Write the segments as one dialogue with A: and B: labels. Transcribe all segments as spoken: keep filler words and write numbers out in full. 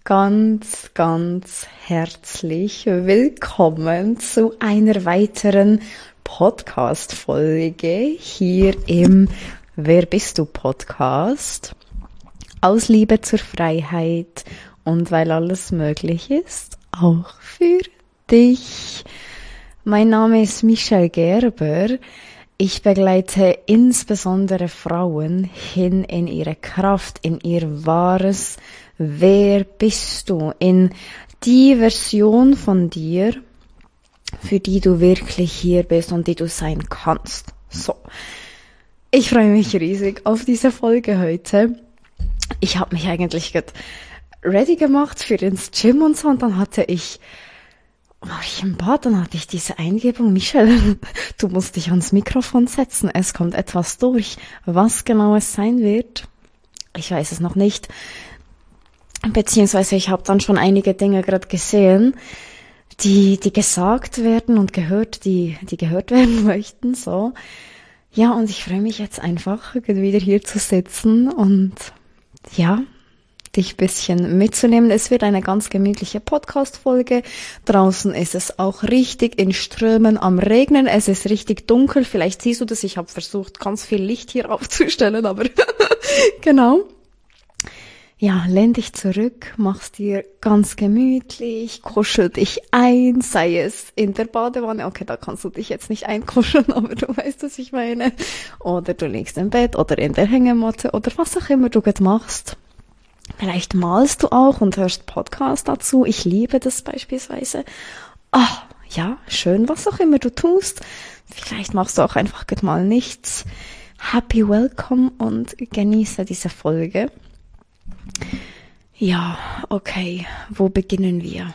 A: ganz, ganz herzlich willkommen zu einer weiteren Podcast-Folge hier im Wer bist du Podcast. Aus Liebe zur Freiheit und weil alles möglich ist, auch für dich. Mein Name ist Michelle Gerber. Ich begleite insbesondere Frauen hin in ihre Kraft, in ihr wahres Wer bist du, in die Version von dir, für die du wirklich hier bist und die du sein kannst. So, ich freue mich riesig auf diese Folge heute. Ich habe mich eigentlich gerade ready gemacht für ins Gym und so und dann hatte ich war ich im Bad, dann hatte ich diese Eingebung, Michelle, du musst dich ans Mikrofon setzen, es kommt etwas durch. Was genau es sein wird, ich weiß es noch nicht. Beziehungsweise ich habe dann schon einige Dinge gerade gesehen, die die gesagt werden und gehört, die die gehört werden möchten, so. Ja, und ich freue mich jetzt einfach, wieder hier zu sitzen und ja, dich ein bisschen mitzunehmen. Es wird eine ganz gemütliche Podcast-Folge. Draußen ist es auch richtig in Strömen am Regnen. Es ist richtig dunkel. Vielleicht siehst du das. Ich habe versucht, ganz viel Licht hier aufzustellen, aber genau. Ja, lehn dich zurück, mach's dir ganz gemütlich, kuschel dich ein, sei es in der Badewanne. Okay, da kannst du dich jetzt nicht einkuscheln, aber du weißt, was ich meine. Oder du liegst im Bett oder in der Hängematte oder was auch immer du gerade machst. Vielleicht malst du auch und hörst Podcast dazu. Ich liebe das beispielsweise. Ah, ja, schön, was auch immer du tust. Vielleicht machst du auch einfach mal nichts. Happy welcome und genieße diese Folge. Ja, okay, wo beginnen wir?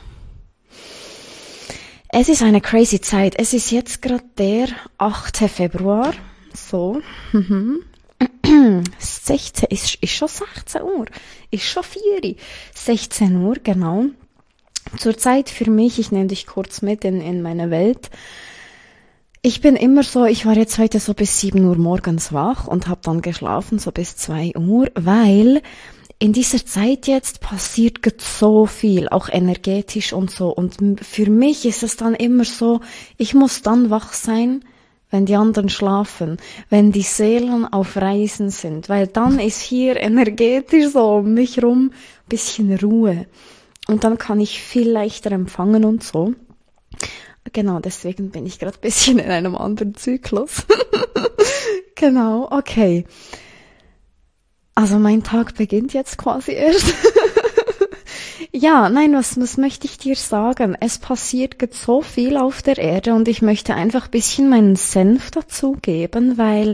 A: Es ist eine crazy Zeit. Es ist jetzt gerade der achte Februar. So, mhm. sechzehn, ist, ist schon sechzehn Uhr, ist schon vier, sechzehn Uhr, genau. Zurzeit für mich, ich nehme dich kurz mit in, in meine Welt. Ich bin immer so, ich war jetzt heute so bis sieben Uhr morgens wach und habe dann geschlafen so bis zwei Uhr, weil in dieser Zeit jetzt passiert so viel, auch energetisch und so. Und für mich ist es dann immer so, ich muss dann wach sein, wenn die anderen schlafen, wenn die Seelen auf Reisen sind, weil dann ist hier energetisch so um mich rum ein bisschen Ruhe und dann kann ich viel leichter empfangen und so. Genau, deswegen bin ich gerade ein bisschen in einem anderen Zyklus. Genau, okay. Also mein Tag beginnt jetzt quasi erst. Ja, nein, was, was möchte ich dir sagen? Es passiert jetzt so viel auf der Erde und ich möchte einfach ein bisschen meinen Senf dazugeben, weil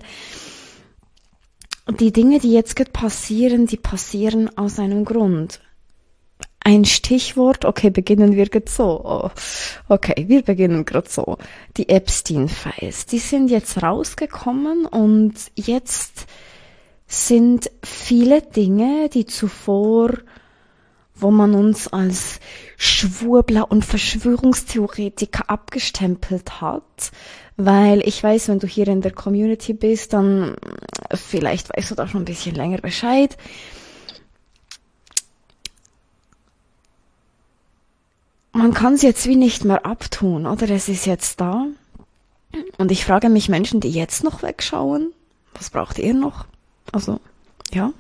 A: die Dinge, die jetzt gerade passieren, die passieren aus einem Grund. Ein Stichwort, okay, beginnen wir gerade so. Oh, okay, wir beginnen gerade so. Die Epstein-Files, die sind jetzt rausgekommen und jetzt sind viele Dinge, die zuvor wo man uns als Schwurbler und Verschwörungstheoretiker abgestempelt hat, weil ich weiß, wenn du hier in der Community bist, dann vielleicht weißt du da schon ein bisschen länger Bescheid. Man kann es jetzt wie nicht mehr abtun, oder? Es ist jetzt da. Und ich frage mich Menschen, die jetzt noch wegschauen, was braucht ihr noch? Also, ja.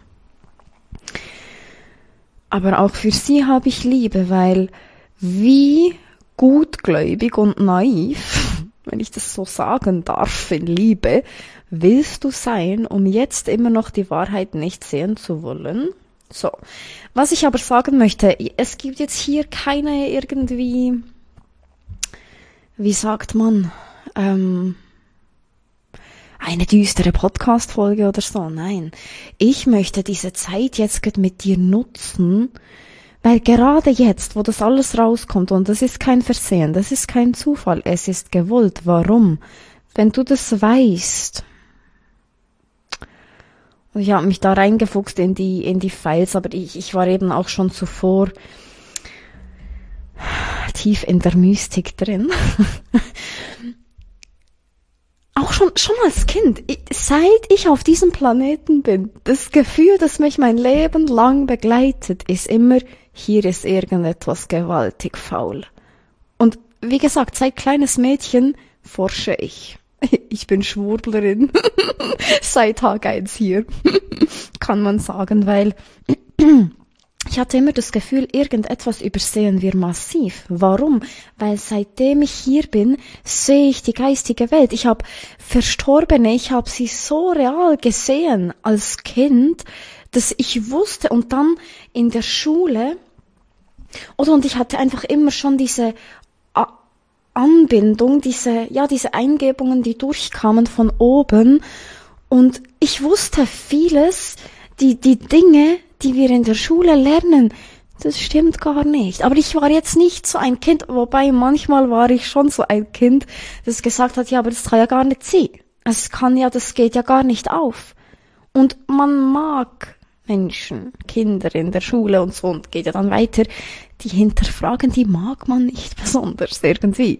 A: Aber auch für sie habe ich Liebe, weil wie gutgläubig und naiv, wenn ich das so sagen darf, in Liebe, willst du sein, um jetzt immer noch die Wahrheit nicht sehen zu wollen? So, was ich aber sagen möchte, es gibt jetzt hier keine irgendwie, wie sagt man, ähm, eine düstere Podcast-Folge oder so. Nein, ich möchte diese Zeit jetzt mit dir nutzen, weil gerade jetzt, wo das alles rauskommt, und das ist kein Versehen, das ist kein Zufall, es ist gewollt. Warum? Wenn du das weißt, und ich habe mich da reingefuchst in die in die Files, aber ich, ich war eben auch schon zuvor tief in der Mystik drin. auch schon, schon als Kind, ich, seit ich auf diesem Planeten bin, das Gefühl, das mich mein Leben lang begleitet, ist immer, hier ist irgendetwas gewaltig faul. Und wie gesagt, seit kleines Mädchen forsche ich. Ich bin Schwurblerin. Seit Tag eins hier, kann man sagen, weil ich hatte immer das Gefühl, irgendetwas übersehen wir massiv. Warum? Weil seitdem ich hier bin, sehe ich die geistige Welt. Ich habe Verstorbene, ich habe sie so real gesehen als Kind, dass ich wusste, und dann in der Schule, oder und ich hatte einfach immer schon diese A- Anbindung, diese, ja, diese Eingebungen, die durchkamen von oben, und ich wusste vieles, die, die Dinge, die wir in der Schule lernen, das stimmt gar nicht. Aber ich war jetzt nicht so ein Kind, wobei manchmal war ich schon so ein Kind, das gesagt hat, ja, aber das kann ja gar nicht sein. Es kann ja, das geht ja gar nicht auf. Und man mag Menschen, Kinder in der Schule und so, und geht ja dann weiter, die hinterfragen, die mag man nicht besonders irgendwie.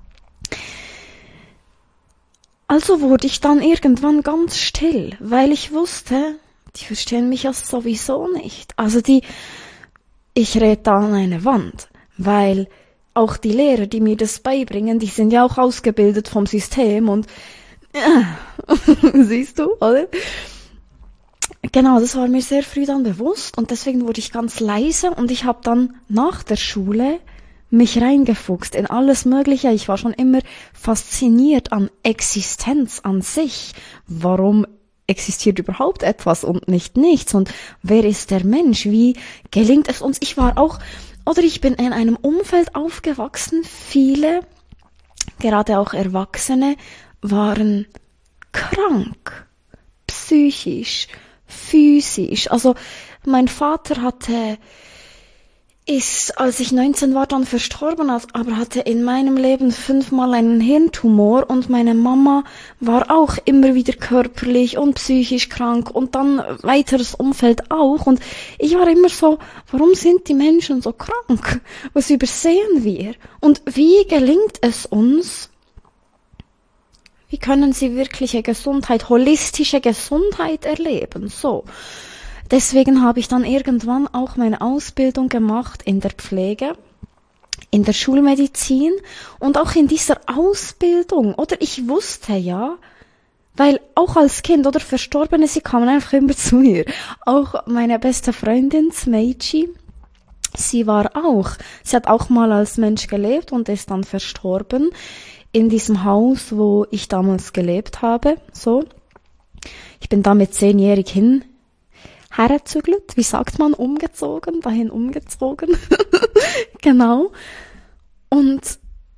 A: Also wurde ich dann irgendwann ganz still, weil ich wusste, die verstehen mich ja sowieso nicht. Also die, ich rede da an eine Wand, weil auch die Lehrer, die mir das beibringen, die sind ja auch ausgebildet vom System und äh, siehst du, oder? Genau, das war mir sehr früh dann bewusst und deswegen wurde ich ganz leise und ich habe dann nach der Schule mich reingefuchst in alles Mögliche. Ich war schon immer fasziniert an Existenz an sich. Warum existiert überhaupt etwas und nicht nichts? Und wer ist der Mensch? Wie gelingt es uns? Ich war auch, oder ich bin in einem Umfeld aufgewachsen, viele, gerade auch Erwachsene, waren krank, psychisch, physisch. Also mein Vater hatte, ist, als ich neunzehn war, dann verstorben, aber hatte in meinem Leben fünfmal einen Hirntumor und meine Mama war auch immer wieder körperlich und psychisch krank und dann weiteres Umfeld auch und ich war immer so, warum sind die Menschen so krank? Was übersehen wir? Und wie gelingt es uns, wie können sie wirkliche Gesundheit, holistische Gesundheit erleben? So. Deswegen habe ich dann irgendwann auch meine Ausbildung gemacht in der Pflege, in der Schulmedizin und auch in dieser Ausbildung. Oder ich wusste ja, weil auch als Kind oder Verstorbene, sie kamen einfach immer zu mir. Auch meine beste Freundin, Meiji, sie war auch, sie hat auch mal als Mensch gelebt und ist dann verstorben in diesem Haus, wo ich damals gelebt habe. So, ich bin damit zehnjährig hin. hergezügelt, wie sagt man, umgezogen, dahin umgezogen, genau. Und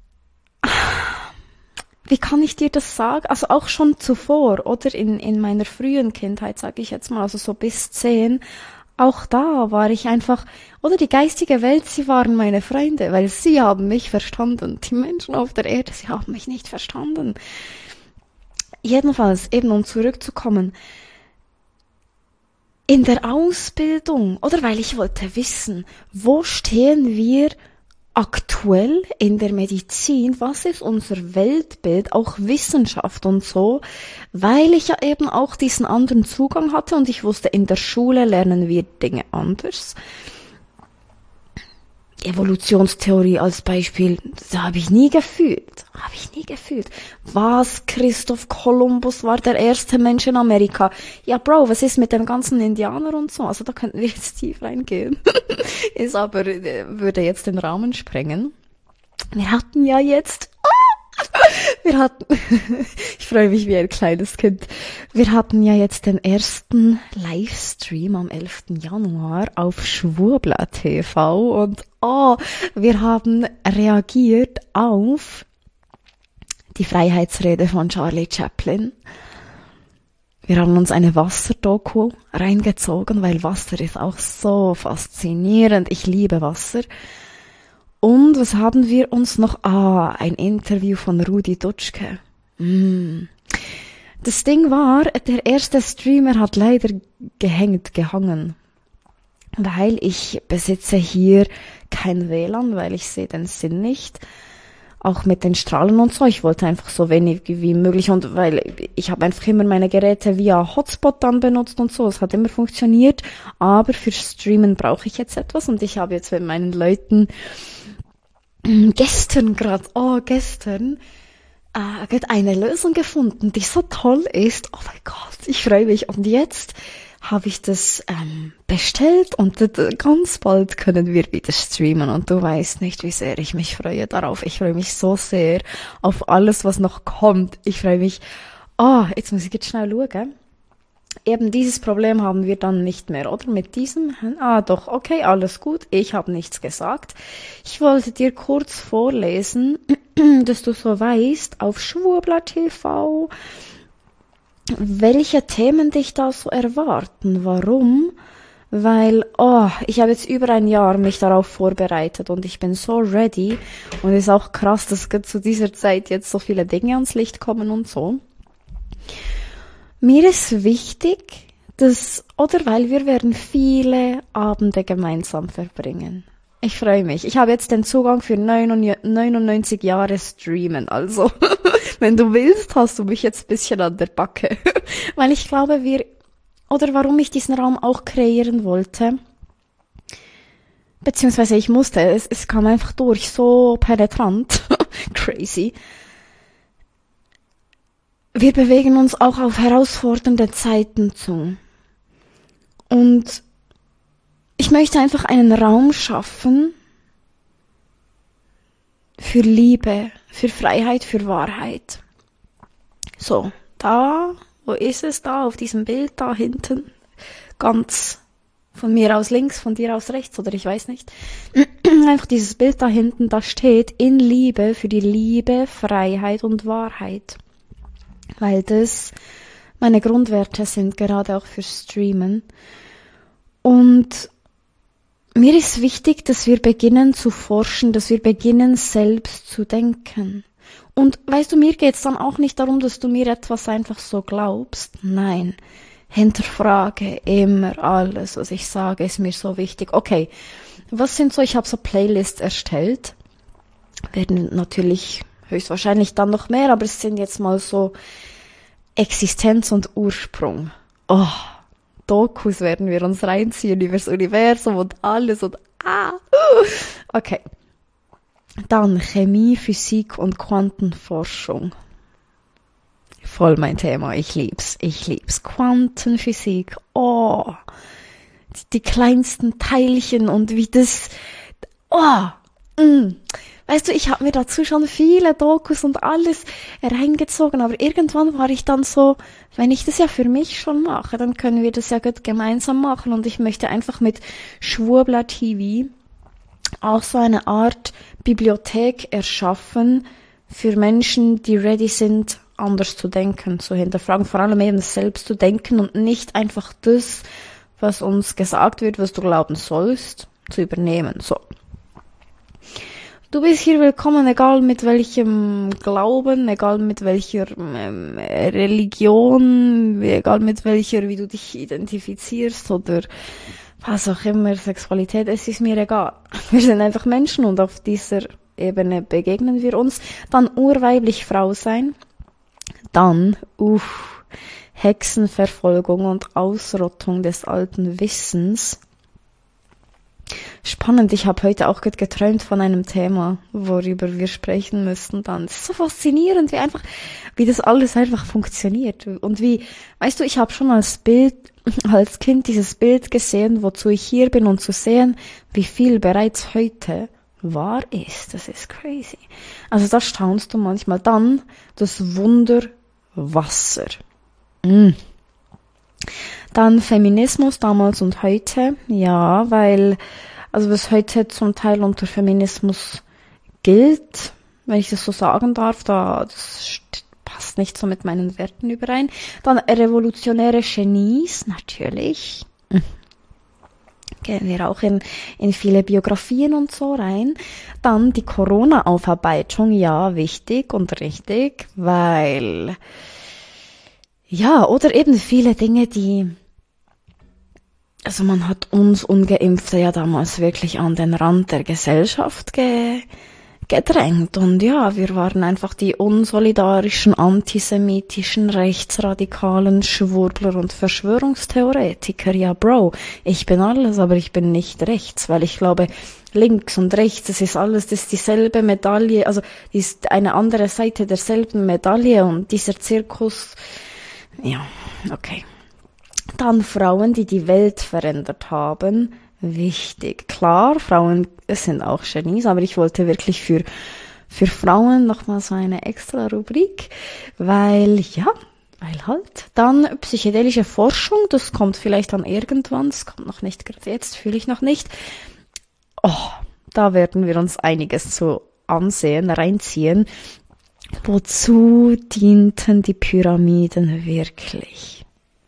A: wie kann ich dir das sagen? Also auch schon zuvor, oder in, in meiner frühen Kindheit, sage ich jetzt mal, also so bis zehn, auch da war ich einfach, oder die geistige Welt, sie waren meine Freunde, weil sie haben mich verstanden. Die Menschen auf der Erde, sie haben mich nicht verstanden. Jedenfalls, eben um zurückzukommen, in der Ausbildung, oder weil ich wollte wissen, wo stehen wir aktuell in der Medizin, was ist unser Weltbild, auch Wissenschaft und so, weil ich ja eben auch diesen anderen Zugang hatte und ich wusste, in der Schule lernen wir Dinge anders. Evolutionstheorie als Beispiel, das habe ich nie gefühlt, habe ich nie gefühlt. Was, Christoph Kolumbus war der erste Mensch in Amerika? Ja, Bro, was ist mit den ganzen Indianern und so? Also da könnten wir jetzt tief reingehen. Ist aber, würde jetzt den Rahmen sprengen. Wir hatten ja jetzt, wir hatten, ich freue mich wie ein kleines Kind, wir hatten ja jetzt den ersten Livestream am elften Januar auf Schwurbler T V und oh, wir haben reagiert auf die Freiheitsrede von Charlie Chaplin. Wir haben uns eine Wasserdoku reingezogen, weil Wasser ist auch so faszinierend. Ich liebe Wasser. Und was haben wir uns noch? Ah, ein Interview von Rudi Dutschke. Mm. Das Ding war, der erste Streamer hat leider gehängt, gehangen. Weil ich besitze hier kein W L A N, weil ich sehe den Sinn nicht. auch mit den Strahlen und so. Ich wollte einfach so wenig wie möglich und weil ich habe einfach immer meine Geräte via Hotspot dann benutzt und so. Es hat immer funktioniert, aber für Streamen brauche ich jetzt etwas und ich habe jetzt mit meinen Leuten gestern gerade, oh gestern, äh, gerade eine Lösung gefunden, die so toll ist. Oh mein Gott, ich freue mich. Und jetzt habe ich das ähm, bestellt und äh, ganz bald können wir wieder streamen und du weißt nicht, wie sehr ich mich freue darauf. Ich freue mich so sehr auf alles, was noch kommt. Ich freue mich, oh, jetzt muss ich jetzt schnell schauen. Eben dieses Problem haben wir dann nicht mehr, oder? Mit diesem, ah doch, okay, alles gut, ich habe nichts gesagt. Ich wollte dir kurz vorlesen, dass du so weißt, auf Schwurbler T V, welche Themen dich da so erwarten. Warum? Weil, oh, ich habe jetzt über ein Jahr mich darauf vorbereitet und ich bin so ready. Und es ist auch krass, dass zu dieser Zeit jetzt so viele Dinge ans Licht kommen und so. Mir ist wichtig, dass, oder weil wir werden viele Abende gemeinsam verbringen. Ich freue mich. Ich habe jetzt den Zugang für neunundneunzig Jahre Streamen. Also, wenn du willst, hast du mich jetzt ein bisschen an der Backe. Weil ich glaube, wir, oder warum ich diesen Raum auch kreieren wollte, beziehungsweise ich musste, es, es kam einfach durch, so penetrant, crazy. Wir bewegen uns auch auf herausfordernde Zeiten zu. Und ich möchte einfach einen Raum schaffen für Liebe, für Freiheit, für Wahrheit. So, da, wo ist es da, auf diesem Bild da hinten, ganz von mir aus links, von dir aus rechts, oder ich weiß nicht. Einfach dieses Bild da hinten, da steht in Liebe für die Liebe, Freiheit und Wahrheit. Weil das meine Grundwerte sind, gerade auch fürs Streamen. Und mir ist wichtig, dass wir beginnen zu forschen, dass wir beginnen selbst zu denken. Und weißt du, mir geht's dann auch nicht darum, dass du mir etwas einfach so glaubst. Nein, hinterfrage immer alles, was ich sage, ist mir so wichtig. Okay, was sind so, ich habe so Playlists erstellt, werden natürlich höchstwahrscheinlich dann noch mehr, aber es sind jetzt mal so Existenz und Ursprung. Oh, Dokus werden wir uns reinziehen über das Universum und alles und ah. Okay. Dann Chemie, Physik und Quantenforschung. Voll mein Thema. Ich lieb's. Ich lieb's. Quantenphysik. Oh. Die, die kleinsten Teilchen und wie das. Oh. Mm. Weißt du, ich habe mir dazu schon viele Dokus und alles reingezogen, aber irgendwann war ich dann so, wenn ich das ja für mich schon mache, dann können wir das ja gut gemeinsam machen und ich möchte einfach mit Schwurbler T V auch so eine Art Bibliothek erschaffen für Menschen, die ready sind, anders zu denken, zu hinterfragen, vor allem eben selbst zu denken und nicht einfach das, was uns gesagt wird, was du glauben sollst, zu übernehmen. So. Du bist hier willkommen, egal mit welchem Glauben, egal mit welcher ähm, Religion, egal mit welcher, wie du dich identifizierst oder was auch immer, Sexualität, es ist mir egal. Wir sind einfach Menschen und auf dieser Ebene begegnen wir uns. Dann urweiblich Frau sein, dann, uff, Hexenverfolgung und Ausrottung des alten Wissens. Spannend, ich habe heute auch geträumt von einem Thema, worüber wir sprechen müssten dann. Das ist so faszinierend, wie einfach, wie das alles einfach funktioniert. Und wie, weißt du, ich habe schon als Bild, als Kind dieses Bild gesehen, wozu ich hier bin und zu sehen, wie viel bereits heute wahr ist. Das ist crazy. Also da staunst du manchmal. Dann das Wunder Wasser. Mm. Dann Feminismus damals und heute. Ja, weil, also was heute zum Teil unter Feminismus gilt, wenn ich das so sagen darf, da, das passt nicht so mit meinen Werten überein. Dann revolutionäre Genies, natürlich. Gehen wir auch in, in viele Biografien und so rein. Dann die Corona-Aufarbeitung, ja, wichtig und richtig, weil, ja, oder eben viele Dinge, die, also man hat uns Ungeimpfte ja damals wirklich an den Rand der Gesellschaft ge, gedrängt. Und ja, wir waren einfach die unsolidarischen, antisemitischen, rechtsradikalen Schwurbler und Verschwörungstheoretiker. Ja, Bro, ich bin alles, aber ich bin nicht rechts, weil ich glaube, links und rechts, das ist alles, das ist dieselbe Medaille, also die ist eine andere Seite derselben Medaille und dieser Zirkus, ja, okay. Dann Frauen, die die Welt verändert haben. Wichtig. Klar, Frauen sind auch Genies, aber ich wollte wirklich für, für Frauen nochmal so eine extra Rubrik, weil, ja, weil halt. Dann psychedelische Forschung, das kommt vielleicht dann irgendwann, das kommt noch nicht, gerade jetzt fühle ich noch nicht. Oh, da werden wir uns einiges zu ansehen, reinziehen. Wozu dienten die Pyramiden wirklich?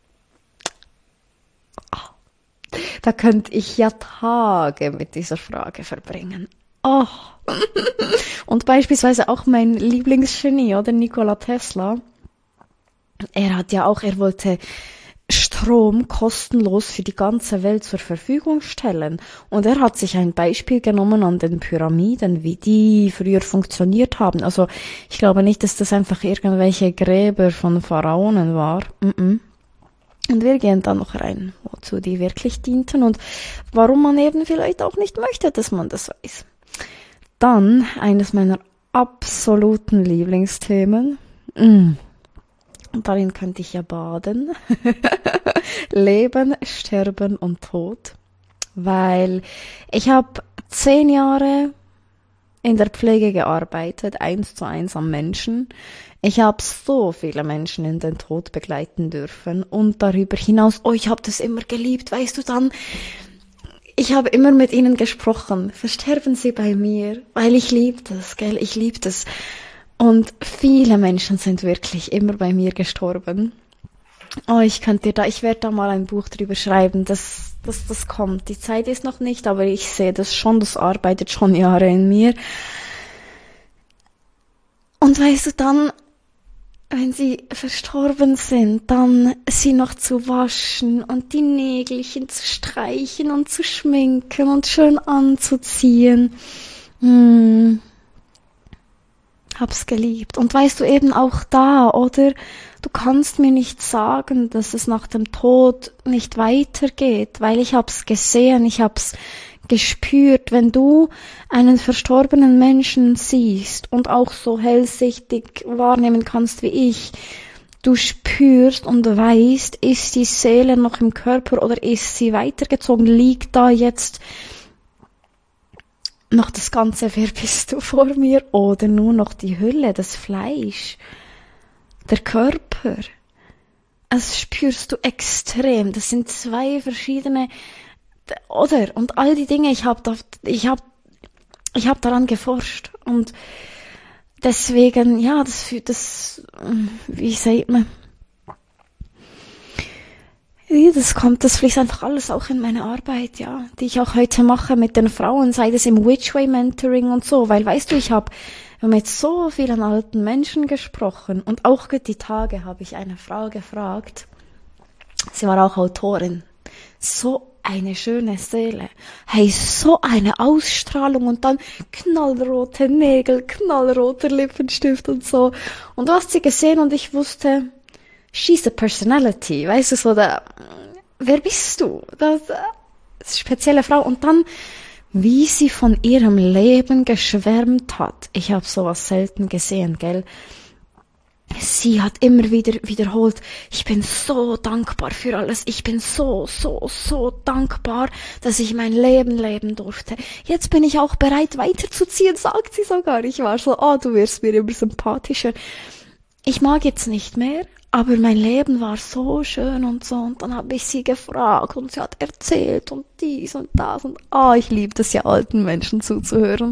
A: Da könnte ich ja Tage mit dieser Frage verbringen. Oh. Und beispielsweise auch mein Lieblingsgenie, oder Nikola Tesla. Er hat ja auch, er wollte Strom kostenlos für die ganze Welt zur Verfügung stellen. Und er hat sich ein Beispiel genommen an den Pyramiden, wie die früher funktioniert haben. Also ich glaube nicht, dass das einfach irgendwelche Gräber von Pharaonen war. Mm-mm. Und wir gehen dann noch rein, wozu die wirklich dienten und warum man eben vielleicht auch nicht möchte, dass man das weiß. Dann eines meiner absoluten Lieblingsthemen. Mm. Und darin könnte ich ja baden. Leben, Sterben und Tod. Weil ich habe zehn Jahre in der Pflege gearbeitet, eins zu eins am Menschen. Ich habe so viele Menschen in den Tod begleiten dürfen und darüber hinaus, oh, ich habe das immer geliebt, weißt du dann, ich habe immer mit ihnen gesprochen, versterben sie bei mir, weil ich liebe das, gell, ich liebe das. Und viele Menschen sind wirklich immer bei mir gestorben. Oh, ich könnte dir da, ich werde da mal ein Buch drüber schreiben, das, das, das kommt. Die Zeit ist noch nicht, aber ich sehe das schon, das arbeitet schon Jahre in mir. Und weißt du, dann, wenn sie verstorben sind, dann sie noch zu waschen und die Nägelchen zu streichen und zu schminken und schön anzuziehen. Hm. Hab's geliebt. Und weißt du, eben auch da, oder? Du kannst mir nicht sagen, dass es nach dem Tod nicht weitergeht, weil ich hab's gesehen, ich hab's gespürt. Wenn du einen verstorbenen Menschen siehst und auch so hellsichtig wahrnehmen kannst wie ich, du spürst und weißt, ist die Seele noch im Körper oder ist sie weitergezogen, liegt da jetzt noch das Ganze, wer bist du vor mir, oder nur noch die Hülle, das Fleisch, der Körper. Das spürst du extrem. Das sind zwei verschiedene, oder? Und all die Dinge, ich habe ich hab, ich hab daran geforscht. Und deswegen, ja, das, das, wie sagt man, das kommt, das fließt einfach alles auch in meine Arbeit, ja, die ich auch heute mache mit den Frauen, sei das im Whichway Mentoring und so, weil weißt du, ich habe mit so vielen alten Menschen gesprochen und auch die Tage habe ich eine Frau gefragt, sie war auch Autorin, so eine schöne Seele, hey, so eine Ausstrahlung und dann knallrote Nägel, knallroter Lippenstift und so, und du hast sie gesehen und ich wusste, she's a personality, weißt du, so da, wer bist du? Das, das spezielle Frau. Und dann, wie sie von ihrem Leben geschwärmt hat. Ich habe sowas selten gesehen, gell? Sie hat immer wieder wiederholt, ich bin so dankbar für alles, ich bin so, so, so dankbar, dass ich mein Leben leben durfte. Jetzt bin ich auch bereit weiterzuziehen, sagt sie sogar. Ich war so, oh, du wirst mir immer sympathischer. Ich mag jetzt nicht mehr, aber mein Leben war so schön und so. Und dann habe ich sie gefragt und sie hat erzählt und dies und das. Und ah, oh, ich liebe das ja, alten Menschen zuzuhören.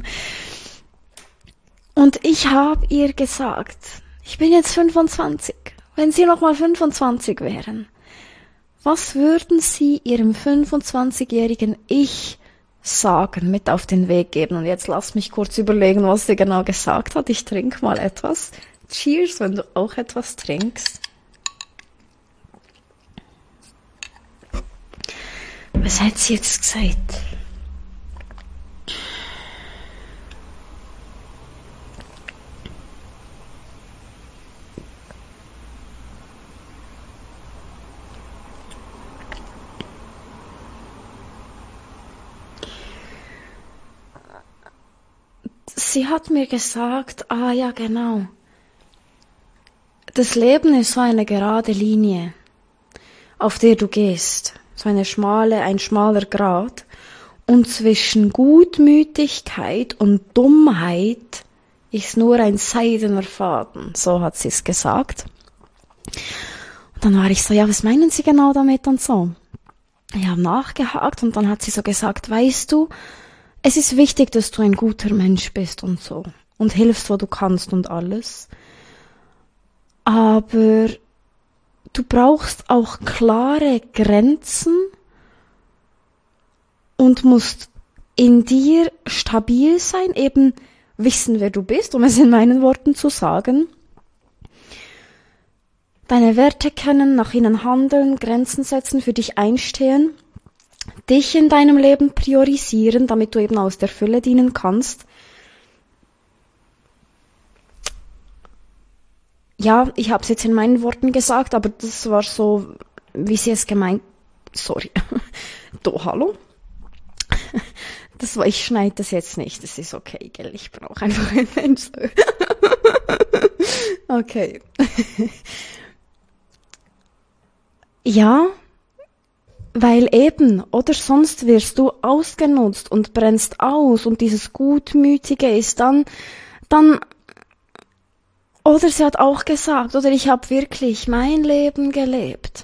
A: Und ich habe ihr gesagt, ich bin jetzt fünfundzwanzig. Wenn Sie noch mal fünfundzwanzig wären, was würden Sie Ihrem fünfundzwanzigjährigen Ich sagen, mit auf den Weg geben? Und jetzt lass mich kurz überlegen, was sie genau gesagt hat. Ich trinke mal etwas. Cheers, wenn du auch etwas trinkst. Was hat sie jetzt gesagt? sie hat mir gesagt, ah ja, genau, das Leben ist so eine gerade Linie, auf der du gehst, so eine schmale, ein schmaler Grat, und zwischen Gutmütigkeit und Dummheit ist nur ein seidener Faden, so hat sie es gesagt. Und dann war ich so, ja, was meinen Sie genau damit und so? Ich habe nachgehakt und dann hat sie so gesagt, weißt du, es ist wichtig, dass du ein guter Mensch bist und so und hilfst, wo du kannst und alles. Aber du brauchst auch klare Grenzen und musst in dir stabil sein, eben wissen, wer du bist, um es in meinen Worten zu sagen. Deine Werte kennen, nach ihnen handeln, Grenzen setzen, für dich einstehen, dich in deinem Leben priorisieren, damit du eben aus der Fülle dienen kannst. Ja, ich habe es jetzt in meinen Worten gesagt, aber das war so, wie sie es gemeint. Sorry. Do, hallo? Das war, ich schneide das jetzt nicht, das ist okay, gell? Ich brauche einfach einen Mensch. Okay. Ja, weil eben, oder sonst wirst du ausgenutzt und brennst aus und dieses Gutmütige ist dann, dann, oder sie hat auch gesagt, oder ich habe wirklich mein Leben gelebt.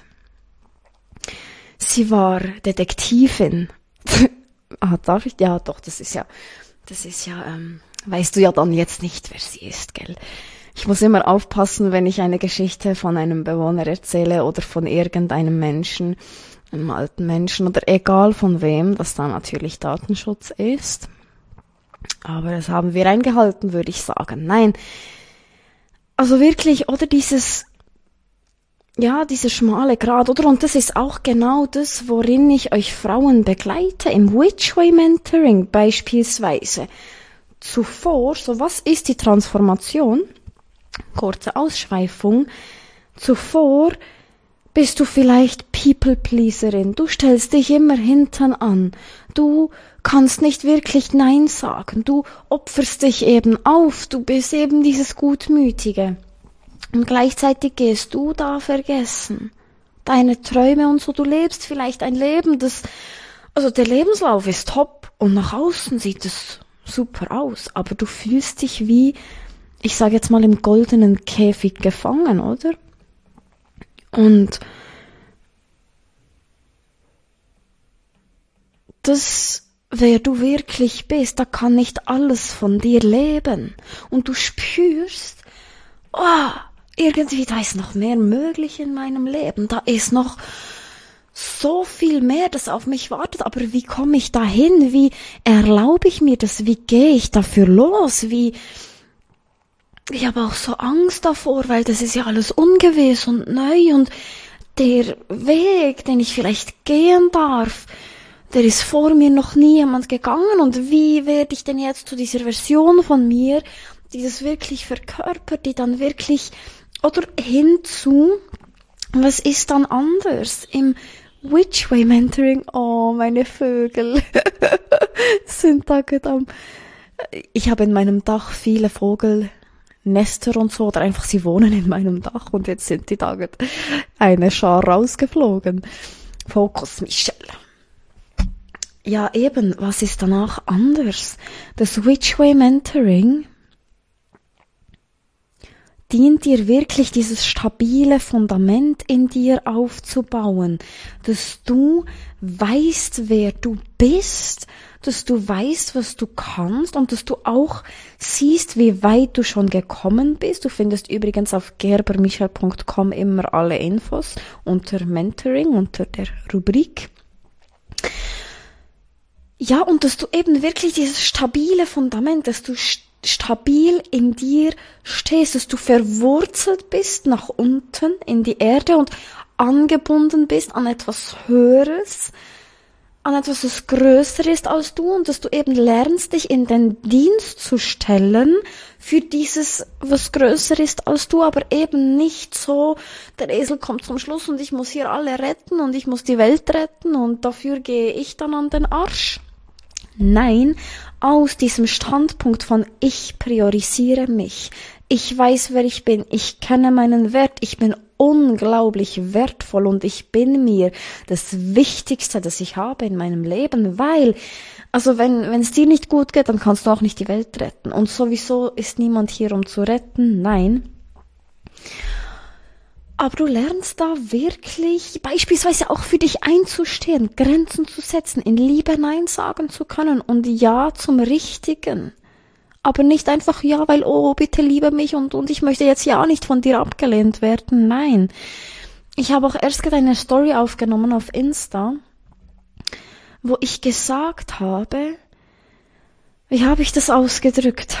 A: Sie war Detektivin. Ah, darf ich? Ja, doch, das ist ja, das ist ja, ähm, weißt du ja dann jetzt nicht, wer sie ist, gell? Ich muss immer aufpassen, wenn ich eine Geschichte von einem Bewohner erzähle oder von irgendeinem Menschen, einem alten Menschen oder egal von wem, dass da natürlich Datenschutz ist. Aber das haben wir eingehalten, würde ich sagen. Nein, also wirklich, oder dieses, ja, dieser schmale Grat, oder? Und das ist auch genau das, worin ich euch Frauen begleite, im Which-Way Mentoring beispielsweise. Zuvor, so was ist die Transformation? Kurze Ausschweifung. Zuvor bist du vielleicht People-Pleaserin. Du stellst dich immer hinten an. Du kannst nicht wirklich Nein sagen. Du opferst dich eben auf. Du bist eben dieses Gutmütige. Und gleichzeitig gehst du da vergessen. Deine Träume und so. Du lebst vielleicht ein Leben, das, also der Lebenslauf ist top und nach außen sieht es super aus. Aber du fühlst dich wie, ich sage jetzt mal, im goldenen Käfig gefangen, oder? Und das, wer du wirklich bist, da kann nicht alles von dir leben. Und du spürst, oh, irgendwie, da ist noch mehr möglich in meinem Leben. Da ist noch so viel mehr, das auf mich wartet. Aber wie komme ich dahin? Wie erlaube ich mir das? Wie gehe ich dafür los? Wie... Ich habe auch so Angst davor, weil das ist ja alles ungewiss und neu und der Weg, den ich vielleicht gehen darf, der ist vor mir noch nie jemand gegangen und wie werde ich denn jetzt zu dieser Version von mir, die das wirklich verkörpert, die dann wirklich, oder hinzu, was ist dann anders im Which-Way Mentoring? Oh, meine Vögel sind da am... Ich habe in meinem Dach viele Vogel... Nester und so, oder einfach sie wohnen in meinem Dach und jetzt sind die da eine Schar rausgeflogen. Fokus, Michelle. Ja, eben, was ist danach anders? Das Which-Way Mentoring dient dir wirklich, dieses stabile Fundament in dir aufzubauen, dass du weißt, wer du bist, dass du weißt, was du kannst und dass du auch siehst, wie weit du schon gekommen bist. Du findest übrigens auf gerbermichel punkt com immer alle Infos unter Mentoring, unter der Rubrik. Ja, und dass du eben wirklich dieses stabile Fundament, dass du st- stabil in dir stehst, dass du verwurzelt bist nach unten in die Erde und angebunden bist an etwas Höheres, an etwas, das größer ist als du und dass du eben lernst, dich in den Dienst zu stellen für dieses, was größer ist als du, aber eben nicht so, der Esel kommt zum Schluss und ich muss hier alle retten und ich muss die Welt retten und dafür gehe ich dann an den Arsch. Nein, aus diesem Standpunkt von ich priorisiere mich. Ich weiß, wer ich bin. Ich kenne meinen Wert. Ich bin unglaublich wertvoll und ich bin mir das Wichtigste, das ich habe in meinem Leben, weil, also wenn wenn es dir nicht gut geht, dann kannst du auch nicht die Welt retten. Und sowieso ist niemand hier, um zu retten. Nein. Aber du lernst da wirklich beispielsweise auch für dich einzustehen, Grenzen zu setzen, in Liebe Nein sagen zu können und Ja zum Richtigen. Aber nicht einfach Ja, weil, oh, bitte liebe mich und, und ich möchte jetzt ja nicht von dir abgelehnt werden. Nein. Ich habe auch erst gerade eine Story aufgenommen auf Insta, wo ich gesagt habe, wie habe ich das ausgedrückt?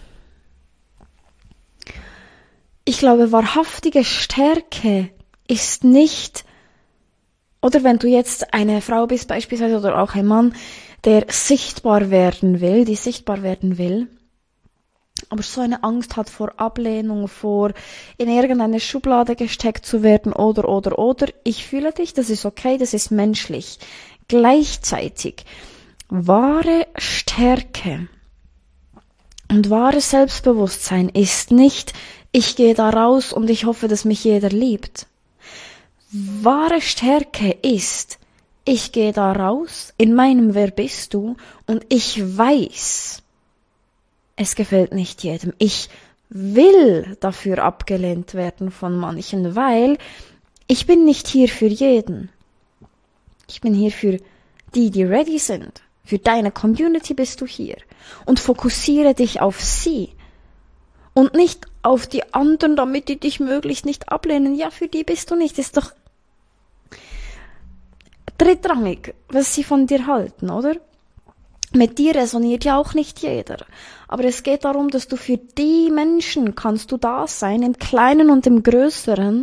A: Ich glaube, wahrhaftige Stärke ist nicht, oder wenn du jetzt eine Frau bist beispielsweise oder auch ein Mann, der sichtbar werden will, die sichtbar werden will, aber so eine Angst hat vor Ablehnung, vor in irgendeine Schublade gesteckt zu werden oder, oder, oder, ich fühle dich, das ist okay, das ist menschlich. Gleichzeitig, wahre Stärke und wahres Selbstbewusstsein ist nicht, ich gehe da raus und ich hoffe, dass mich jeder liebt. Wahre Stärke ist, ich gehe da raus, in meinem Wer bist du, und ich weiß, es gefällt nicht jedem. Ich will dafür abgelehnt werden von manchen, weil ich bin nicht hier für jeden. Ich bin hier für die, die ready sind. Für deine Community bist du hier. Und fokussiere dich auf sie. Und nicht auf die anderen, damit die dich möglichst nicht ablehnen. Ja, für die bist du nicht. Das ist doch drittrangig, was sie von dir halten, oder? Mit dir resoniert ja auch nicht jeder. Aber es geht darum, dass du für die Menschen kannst du da sein, im Kleinen und im Größeren.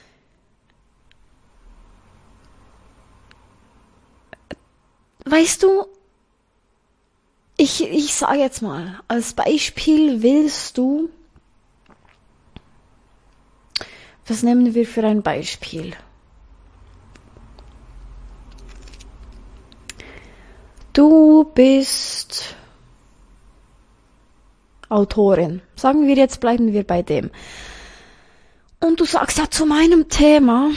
A: Weißt du, ich, ich sage jetzt mal, als Beispiel willst du, was nehmen wir für ein Beispiel? Du bist Autorin. Sagen wir jetzt, bleiben wir bei dem. Und du sagst ja, zu meinem Thema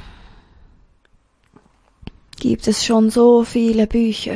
A: gibt es schon so viele Bücher.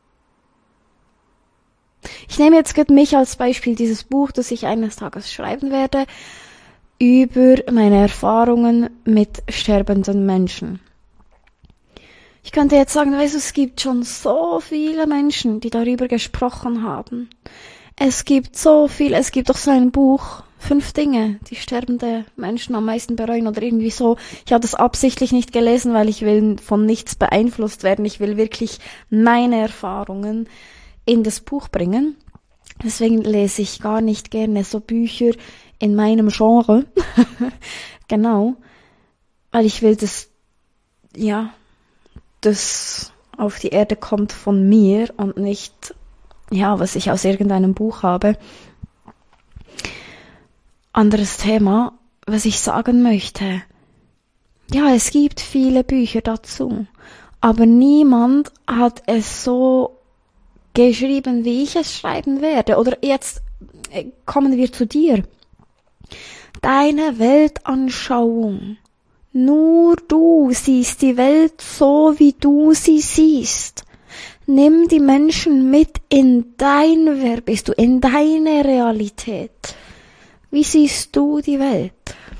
A: Ich nehme jetzt gerade mich als Beispiel, dieses Buch, das ich eines Tages schreiben werde, über meine Erfahrungen mit sterbenden Menschen. Ich könnte jetzt sagen, weißt du, es gibt schon so viele Menschen, die darüber gesprochen haben. Es gibt so viel, es gibt doch so ein Buch, fünf Dinge, die sterbende Menschen am meisten bereuen oder irgendwie so. Ich habe das absichtlich nicht gelesen, weil ich will von nichts beeinflusst werden. Ich will wirklich meine Erfahrungen in das Buch bringen. Deswegen lese ich gar nicht gerne so Bücher in meinem Genre. Genau. Weil ich will, dass, ja, das auf die Erde kommt von mir und nicht, ja, was ich aus irgendeinem Buch habe. Anderes Thema, was ich sagen möchte. Ja, es gibt viele Bücher dazu, aber niemand hat es so geschrieben, wie ich es schreiben werde. Oder jetzt kommen wir zu dir. Deine Weltanschauung. Nur du siehst die Welt so, wie du sie siehst. Nimm die Menschen mit in dein Wer bist du, in deine Realität. Wie siehst du die Welt?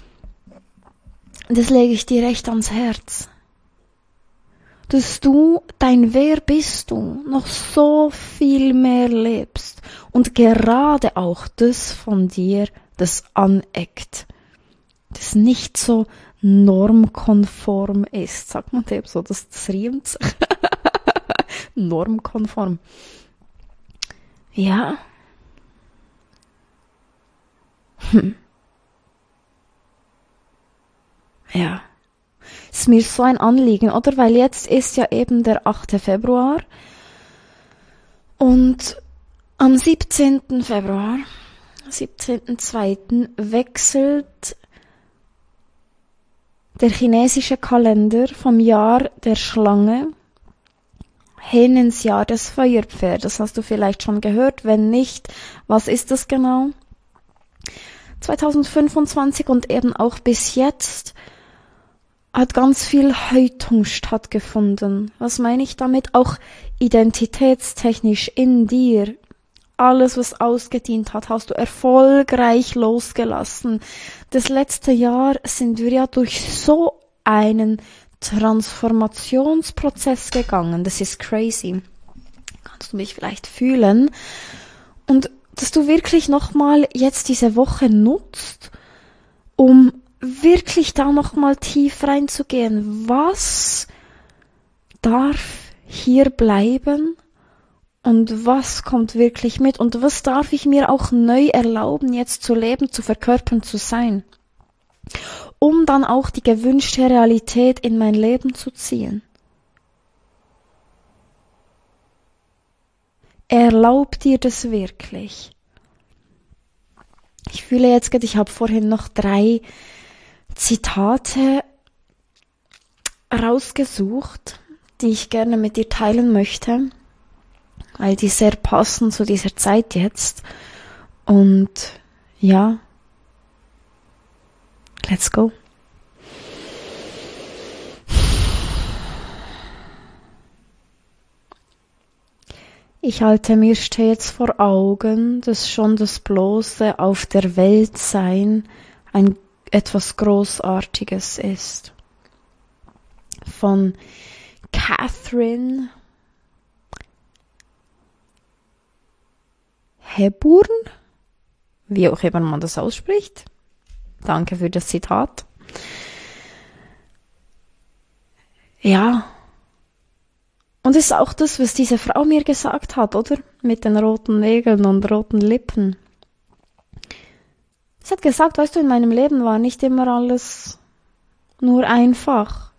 A: Das lege ich dir recht ans Herz. Dass du dein Wer bist du noch so viel mehr lebst und gerade auch das von dir, das aneckt, das nicht so normkonform ist. Sagt man dem so, das, das riemt sich. Normkonform. Ja. Hm. Ja. Ist mir so ein Anliegen, oder? Weil jetzt ist ja eben der achte Februar und am siebzehnten Februar, siebzehnten zweiten wechselt der chinesische Kalender vom Jahr der Schlange hin ins Jahr des Feuerpferds. Das hast du vielleicht schon gehört. Wenn nicht, was ist das genau? zwanzig fünfundzwanzig und eben auch bis jetzt hat ganz viel Häutung stattgefunden. Was meine ich damit? Auch identitätstechnisch in dir. Alles, was ausgedient hat, hast du erfolgreich losgelassen. Das letzte Jahr sind wir ja durch so einen Transformationsprozess gegangen. Das ist crazy. Kannst du mich vielleicht fühlen? Und dass du wirklich nochmal jetzt diese Woche nutzt, um wirklich da nochmal tief reinzugehen. Was darf hier bleiben? Und was kommt wirklich mit? Und was darf ich mir auch neu erlauben, jetzt zu leben, zu verkörpern, zu sein? Um dann auch die gewünschte Realität in mein Leben zu ziehen. Erlaub dir das wirklich. Ich fühle jetzt gerade, ich habe vorhin noch drei Zitate rausgesucht, die ich gerne mit dir teilen möchte, weil die sehr passen zu dieser Zeit jetzt. Und ja, let's go. Ich halte mir stets vor Augen, dass schon das bloße Auf der Welt sein ein etwas Großartiges ist. Von Catherine Hepburn, wie auch immer man das ausspricht. Danke für das Zitat. Ja. Und es ist auch das, was diese Frau mir gesagt hat, oder? Mit den roten Nägeln und roten Lippen. Sie hat gesagt, weißt du, in meinem Leben war nicht immer alles nur einfach.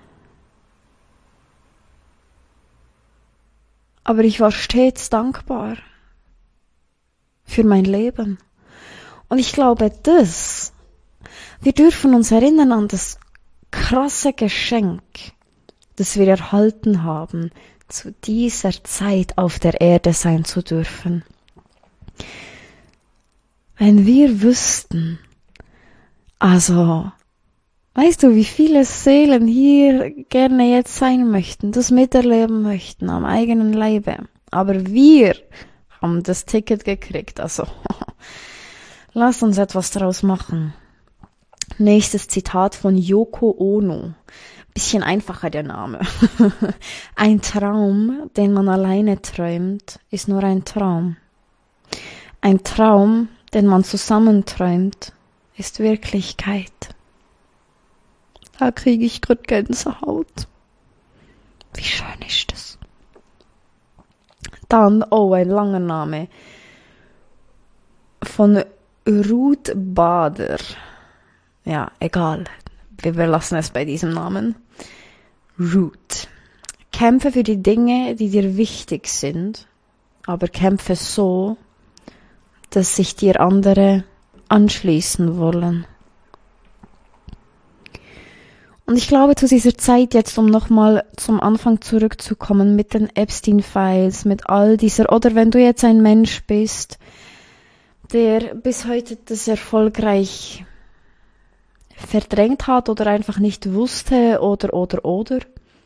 A: Aber ich war stets dankbar für mein Leben. Und ich glaube, das, wir dürfen uns erinnern an das krasse Geschenk, das wir erhalten haben, zu dieser Zeit auf der Erde sein zu dürfen. Wenn wir wüssten, also, weißt du, wie viele Seelen hier gerne jetzt sein möchten, das miterleben möchten am eigenen Leibe. Aber wir haben das Ticket gekriegt, also lasst uns etwas daraus machen. Nächstes Zitat von Yoko Ono. Bisschen einfacher der Name. Ein Traum, den man alleine träumt, ist nur ein Traum. Ein Traum, den man zusammen träumt, ist Wirklichkeit. Da kriege ich gerade Gänsehaut. Wie schön ist das? Dann, oh, ein langer Name. Von Ruth Bader. Ja, egal. Wir belassen es bei diesem Namen. Ruth. Kämpfe für die Dinge, die dir wichtig sind, aber kämpfe so, dass sich dir andere anschließen wollen. Und ich glaube, zu dieser Zeit jetzt, um nochmal zum Anfang zurückzukommen, mit den Epstein-Files, mit all dieser, oder wenn du jetzt ein Mensch bist, der bis heute das erfolgreich verdrängt hat oder einfach nicht wusste oder, oder, oder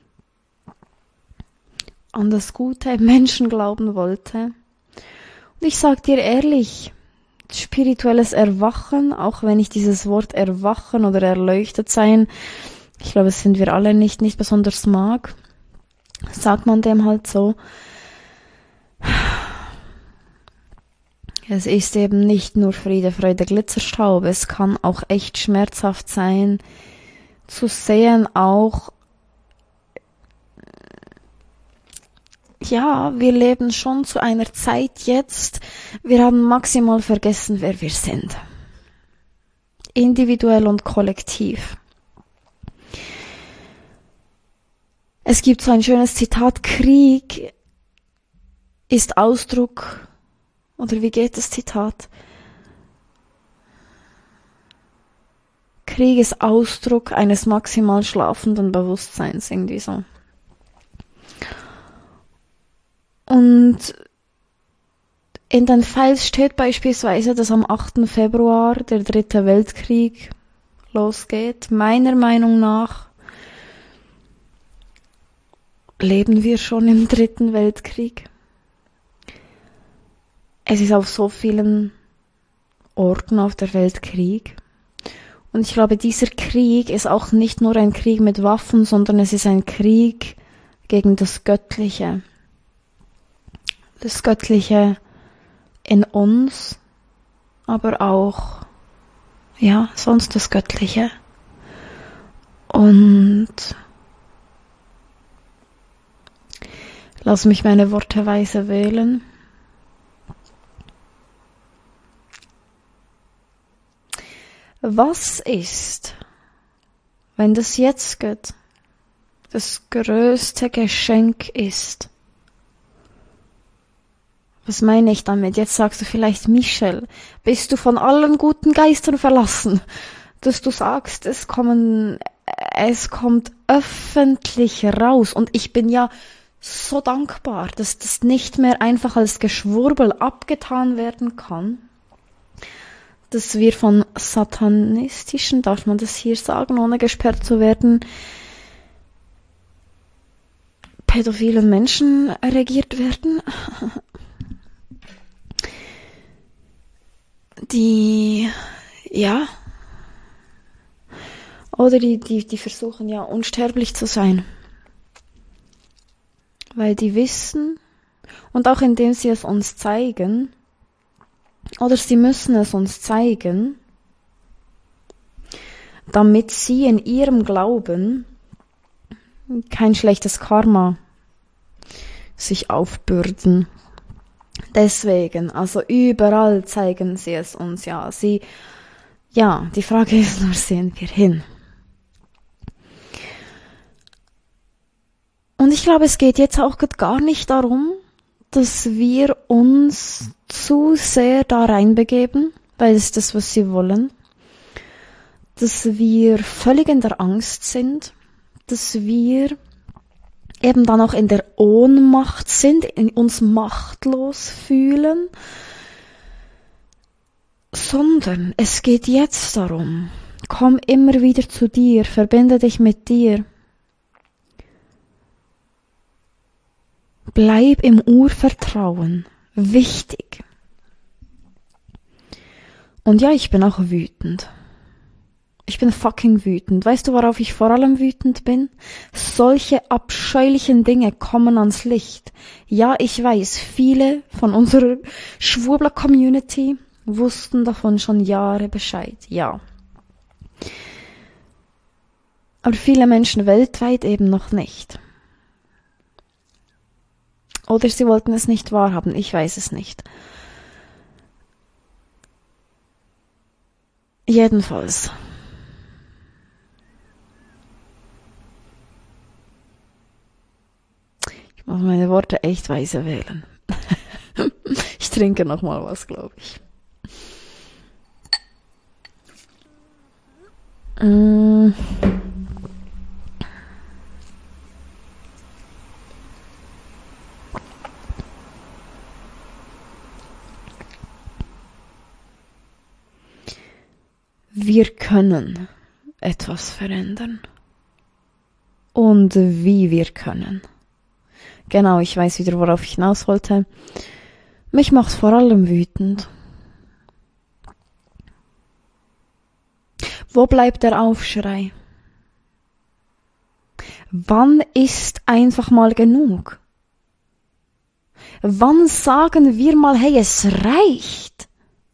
A: an das Gute im Menschen glauben wollte. Und ich sag dir ehrlich, spirituelles Erwachen, auch wenn ich dieses Wort Erwachen oder erleuchtet sein, ich glaube, das sind wir alle nicht, nicht besonders mag, sagt man dem halt so. Es ist eben nicht nur Friede, Freude, Glitzerstaub, es kann auch echt schmerzhaft sein, zu sehen auch, ja, wir leben schon zu einer Zeit jetzt, wir haben maximal vergessen, wer wir sind. Individuell und kollektiv. Es gibt so ein schönes Zitat, Krieg ist Ausdruck, oder wie geht das Zitat? Krieg ist Ausdruck eines maximal schlafenden Bewusstseins, irgendwie so. Und in den Files steht beispielsweise, dass am achten Februar der dritte Weltkrieg losgeht. Meiner Meinung nach leben wir schon im dritten Weltkrieg. Es ist auf so vielen Orten auf der Welt Krieg. Und ich glaube, dieser Krieg ist auch nicht nur ein Krieg mit Waffen, sondern es ist ein Krieg gegen das Göttliche. Das Göttliche in uns, aber auch, ja, sonst das Göttliche. Und lass mich meine Worte weise wählen. Was ist, wenn das jetzt geht, das größte Geschenk ist? Was meine ich damit? Jetzt sagst du vielleicht, Michelle, bist du von allen guten Geistern verlassen, dass du sagst, es kommen, es kommt öffentlich raus. Und ich bin ja so dankbar, dass das nicht mehr einfach als Geschwurbel abgetan werden kann, dass wir von satanistischen, darf man das hier sagen, ohne gesperrt zu werden, pädophilen Menschen regiert werden, die, ja, oder die, die, die versuchen ja unsterblich zu sein, weil die wissen, und auch indem sie es uns zeigen, oder sie müssen es uns zeigen, damit sie in ihrem Glauben kein schlechtes Karma sich aufbürden. Deswegen, also überall zeigen sie es uns, ja. Sie, ja, die Frage ist nur, sehen wir hin? Und ich glaube, es geht jetzt auch gar nicht darum, dass wir uns zu sehr da reinbegeben, weil es ist das, was sie wollen, dass wir völlig in der Angst sind, dass wir eben dann auch in der Ohnmacht sind, in uns machtlos fühlen, sondern es geht jetzt darum, komm immer wieder zu dir, verbinde dich mit dir, bleib im Urvertrauen, wichtig. Und ja, ich bin auch wütend. Ich bin fucking wütend. Weißt du, worauf ich vor allem wütend bin? Solche abscheulichen Dinge kommen ans Licht. Ja, ich weiß, viele von unserer Schwurbler-Community wussten davon schon Jahre Bescheid. Ja. Aber viele Menschen weltweit eben noch nicht. Oder sie wollten es nicht wahrhaben. Ich weiß es nicht. Jedenfalls. Ich muss meine Worte echt weise wählen. Ich trinke noch mal was, glaube ich. Mm. Wir können etwas verändern. Und wie wir können. Genau, ich weiß wieder, worauf ich hinaus wollte. Mich macht vor allem wütend. Wo bleibt der Aufschrei? Wann ist einfach mal genug? Wann sagen wir mal, hey, es reicht?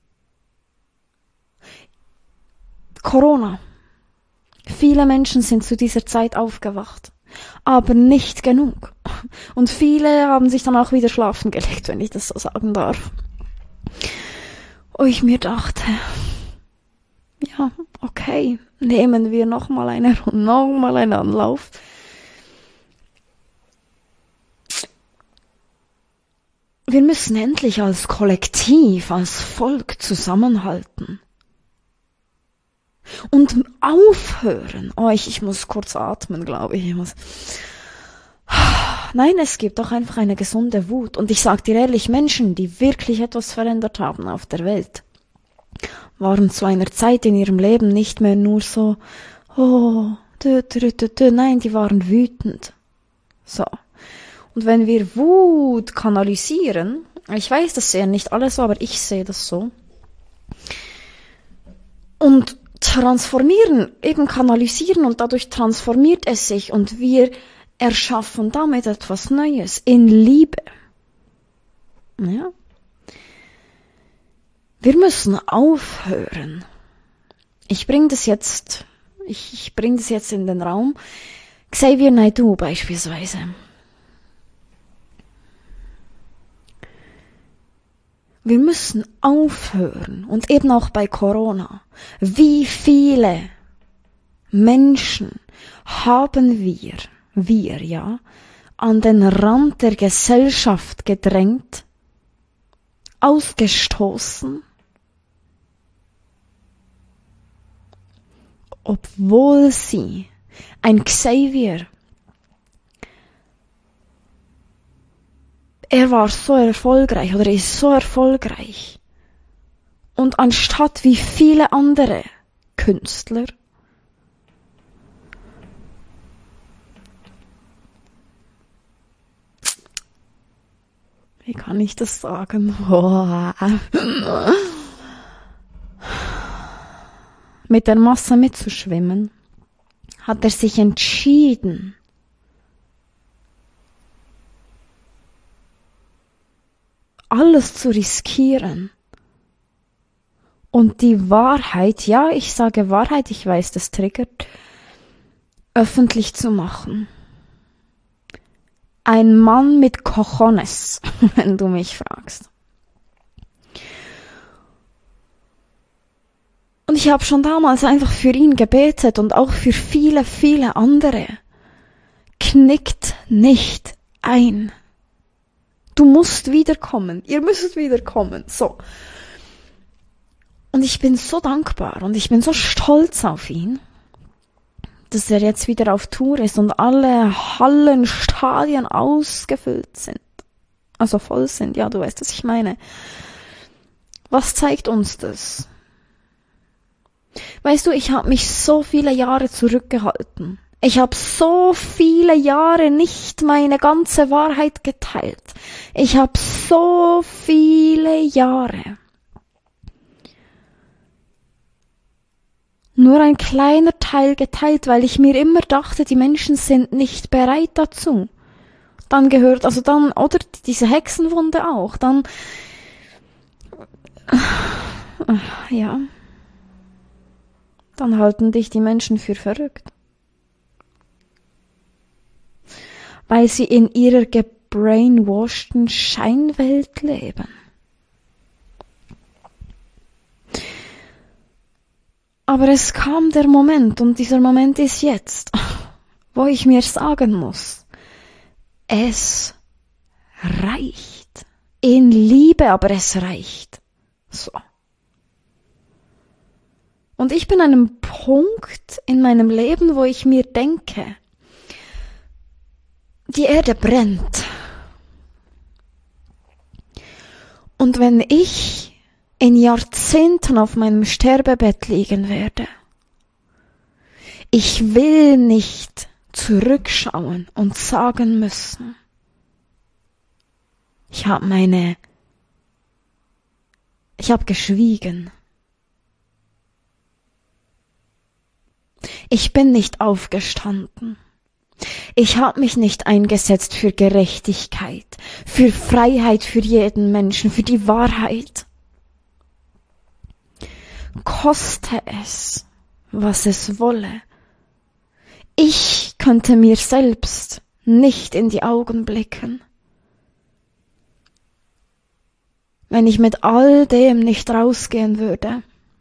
A: Corona. Viele Menschen sind zu dieser Zeit aufgewacht, aber nicht genug. Und viele haben sich dann auch wieder schlafen gelegt, wenn ich das so sagen darf. Und ich mir dachte, ja, okay, nehmen wir nochmal eine Runde, nochmal einen Anlauf. Wir müssen endlich als Kollektiv, als Volk zusammenhalten. Und aufhören. Oh, ich, ich muss kurz atmen, glaube ich. Ich muss Nein, es gibt auch einfach eine gesunde Wut. Und ich sag dir ehrlich, Menschen, die wirklich etwas verändert haben auf der Welt, waren zu einer Zeit in ihrem Leben nicht mehr nur so, oh, dü, dü, dü, dü. Nein, die waren wütend. So. Und wenn wir Wut kanalisieren, ich weiß, das sehen nicht alle so, aber ich sehe das so, und transformieren, eben kanalisieren, und dadurch transformiert es sich und wir erschaffen damit etwas Neues in Liebe. Ja. Wir müssen aufhören. Ich bringe das jetzt, ich, ich bringe das jetzt in den Raum. Xavier Naidoo beispielsweise. Wir müssen aufhören, und eben auch bei Corona. Wie viele Menschen haben wir, wir, ja, an den Rand der Gesellschaft gedrängt, ausgestoßen, obwohl sie, ein Xavier, er war so erfolgreich oder ist so erfolgreich. Und anstatt wie viele andere Künstler wie kann ich das sagen? Oh. Mit der Masse mitzuschwimmen, hat er sich entschieden, alles zu riskieren und die Wahrheit, ja, ich sage Wahrheit, ich weiß, das triggert, öffentlich zu machen. Ein Mann mit Cojones, wenn du mich fragst. Und ich habe schon damals einfach für ihn gebetet und auch für viele, viele andere. Knickt nicht ein. Du musst wiederkommen. Ihr müsst wiederkommen. So. Und ich bin so dankbar und ich bin so stolz auf ihn, dass er jetzt wieder auf Tour ist und alle Hallen, Stadien ausgefüllt sind. Also voll sind, ja, du weißt, was ich meine. Was zeigt uns das? Weißt du, ich habe mich so viele Jahre zurückgehalten. Ich habe so viele Jahre nicht meine ganze Wahrheit geteilt. Ich habe so viele Jahre nur ein kleiner Teil geteilt, weil ich mir immer dachte, die Menschen sind nicht bereit dazu. Dann gehört, also dann, oder diese Hexenwunde auch, dann, ja, dann halten dich die Menschen für verrückt. Weil sie in ihrer gebrainwashten Scheinwelt leben. Aber es kam der Moment, und dieser Moment ist jetzt, wo ich mir sagen muss, es reicht. In Liebe, aber es reicht. So. Und ich bin an einem Punkt in meinem Leben, wo ich mir denke, die Erde brennt. Und wenn ich in Jahrzehnten auf meinem Sterbebett liegen werde, ich will nicht zurückschauen und sagen müssen, ich habe meine, ich habe geschwiegen. Ich bin nicht aufgestanden. Ich habe mich nicht eingesetzt für Gerechtigkeit, für Freiheit für jeden Menschen, für die Wahrheit. Koste es, was es wolle. Ich könnte mir selbst nicht in die Augen blicken, wenn ich mit all dem nicht rausgehen würde.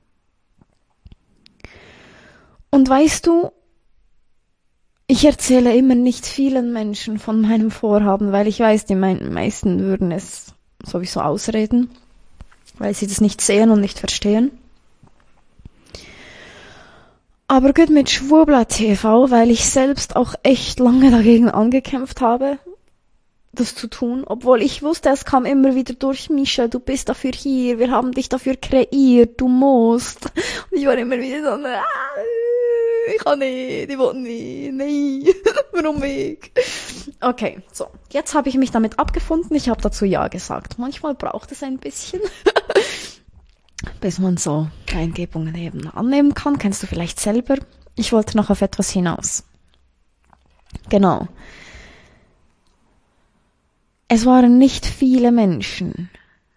A: Und weißt du, ich erzähle immer nicht vielen Menschen von meinem Vorhaben, weil ich weiß, die meisten würden es sowieso ausreden, weil sie das nicht sehen und nicht verstehen. Aber gut, mit Schwurbler T V, weil ich selbst auch echt lange dagegen angekämpft habe, das zu tun, obwohl ich wusste, es kam immer wieder durch, Mischa, du bist dafür hier, wir haben dich dafür kreiert, du musst. Und ich war immer wieder so, ah, ich kann nicht, ich will nicht, nein, warum ich? Okay, so, jetzt habe ich mich damit abgefunden, ich habe dazu Ja gesagt. Manchmal braucht es ein bisschen, bis man so Eingebungen eben annehmen kann, kennst du vielleicht selber. Ich wollte noch auf etwas hinaus. Genau. Es waren nicht viele Menschen,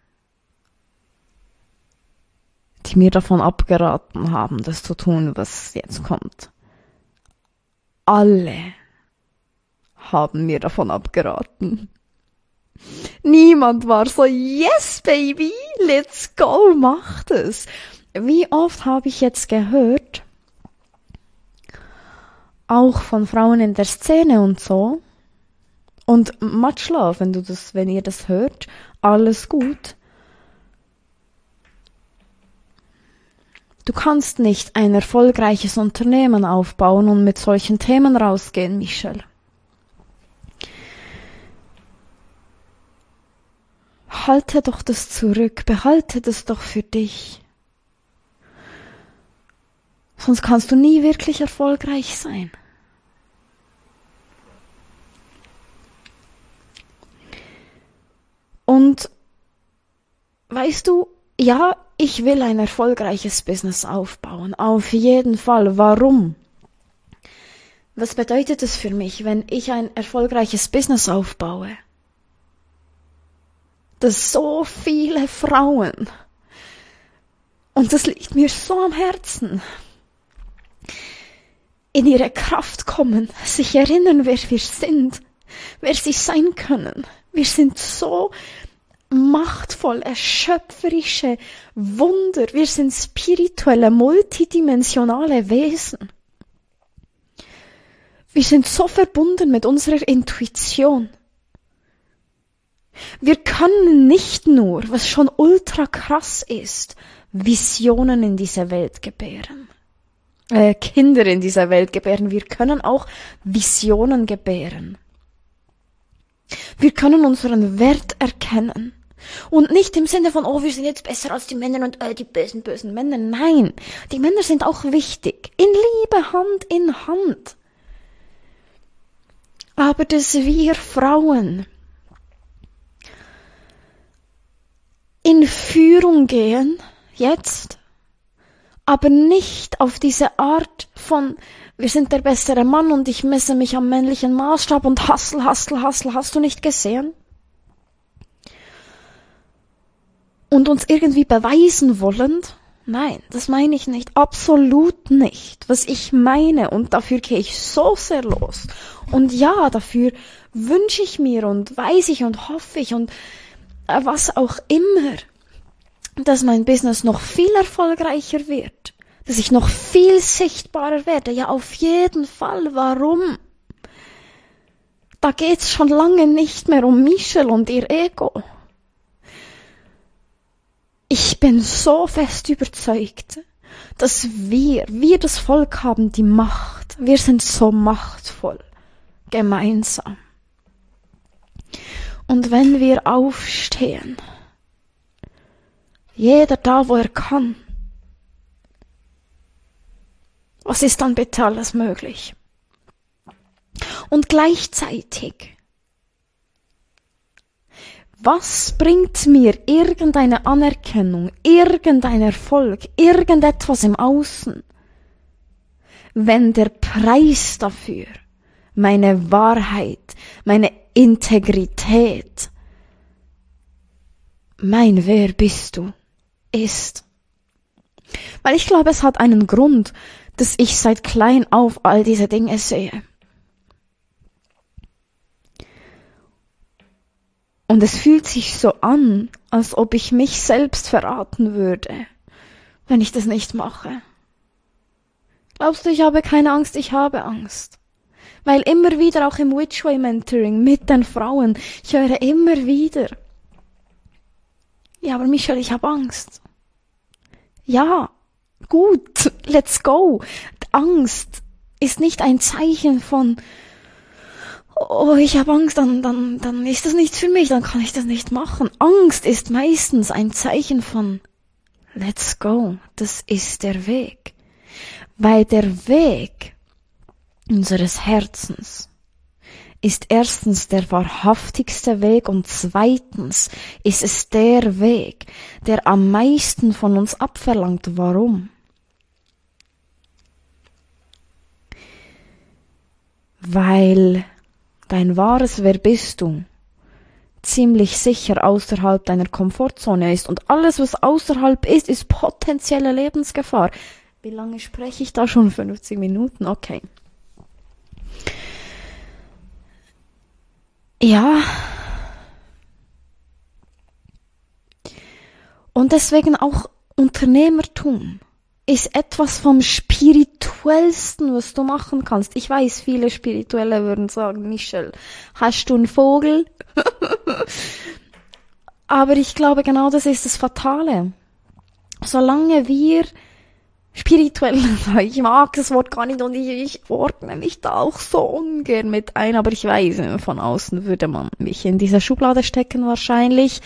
A: die mir davon abgeraten haben, das zu tun, was jetzt kommt. Alle haben mir davon abgeraten. Niemand war so, yes, baby, let's go, mach das. Wie oft habe ich jetzt gehört, auch von Frauen in der Szene und so, und much love, wenn du das, wenn ihr das hört, alles gut. Du kannst nicht ein erfolgreiches Unternehmen aufbauen und mit solchen Themen rausgehen, Michelle. Halte doch das zurück, behalte das doch für dich. Sonst kannst du nie wirklich erfolgreich sein. Und weißt du, ja, ich will ein erfolgreiches Business aufbauen, auf jeden Fall. Warum? Was bedeutet es für mich, wenn ich ein erfolgreiches Business aufbaue? Dass so viele Frauen, und das liegt mir so am Herzen, in ihre Kraft kommen, sich erinnern, wer wir sind, wer sie sein können. Wir sind so machtvolle, schöpferische Wunder. Wir sind spirituelle, multidimensionale Wesen. Wir sind so verbunden mit unserer Intuition. Wir können nicht nur, was schon ultra krass ist, Visionen in dieser Welt gebären. Äh, Kinder in dieser Welt gebären. Wir können auch Visionen gebären. Wir können unseren Wert erkennen. Und nicht im Sinne von, oh, wir sind jetzt besser als die Männer und äh, die bösen, bösen Männer. Nein, die Männer sind auch wichtig. In Liebe, Hand in Hand. Aber dass wir Frauen in Führung gehen, jetzt, aber nicht auf diese Art von, wir sind der bessere Mann und ich messe mich am männlichen Maßstab und hassel, hassel, hassel, hast du nicht gesehen? Und uns irgendwie beweisen wollen, nein, das meine ich nicht, absolut nicht. Was ich meine, und dafür gehe ich so sehr los. Und ja, dafür wünsche ich mir und weiß ich und hoffe ich und was auch immer, dass mein Business noch viel erfolgreicher wird, dass ich noch viel sichtbarer werde. Ja, auf jeden Fall. Warum? Da geht's schon lange nicht mehr um Michelle und ihr Ego. Ich bin so fest überzeugt, dass wir, wir das Volk haben die Macht. Wir sind so machtvoll. Gemeinsam. Und wenn wir aufstehen, jeder da, wo er kann, was ist dann bitte alles möglich? Und gleichzeitig, was bringt mir irgendeine Anerkennung, irgendein Erfolg, irgendetwas im Außen, wenn der Preis dafür meine Wahrheit, meine Integrität, mein Wer bist du, ist. Weil ich glaube, es hat einen Grund, dass ich seit klein auf all diese Dinge sehe. Und es fühlt sich so an, als ob ich mich selbst verraten würde, wenn ich das nicht mache. Glaubst du, ich habe keine Angst? Ich habe Angst. Weil immer wieder, auch im Witchway Mentoring mit den Frauen, ich höre immer wieder, ja, aber Michelle, ich habe Angst. Ja, gut, let's go. Angst ist nicht ein Zeichen von, oh, ich habe Angst, dann, dann, dann ist das nichts für mich, dann kann ich das nicht machen. Angst ist meistens ein Zeichen von let's go, das ist der Weg. Weil der Weg unseres Herzens ist erstens der wahrhaftigste Weg und zweitens ist es der Weg, der am meisten von uns abverlangt. Warum? Weil dein wahres Wer bist du ziemlich sicher außerhalb deiner Komfortzone ist und alles, was außerhalb ist, ist potenzielle Lebensgefahr. Wie lange spreche ich da schon? fünfzig Minuten? Okay. Ja. Und deswegen auch Unternehmertum ist etwas vom Spirituellsten, was du machen kannst. Ich weiß, viele Spirituelle würden sagen, Michelle, hast du einen Vogel? Aber ich glaube, genau das ist das Fatale. Solange wir spirituell, ich mag das Wort gar nicht und ich, ich ordne mich da auch so ungern mit ein, aber ich weiß, von außen würde man mich in diese Schublade stecken wahrscheinlich.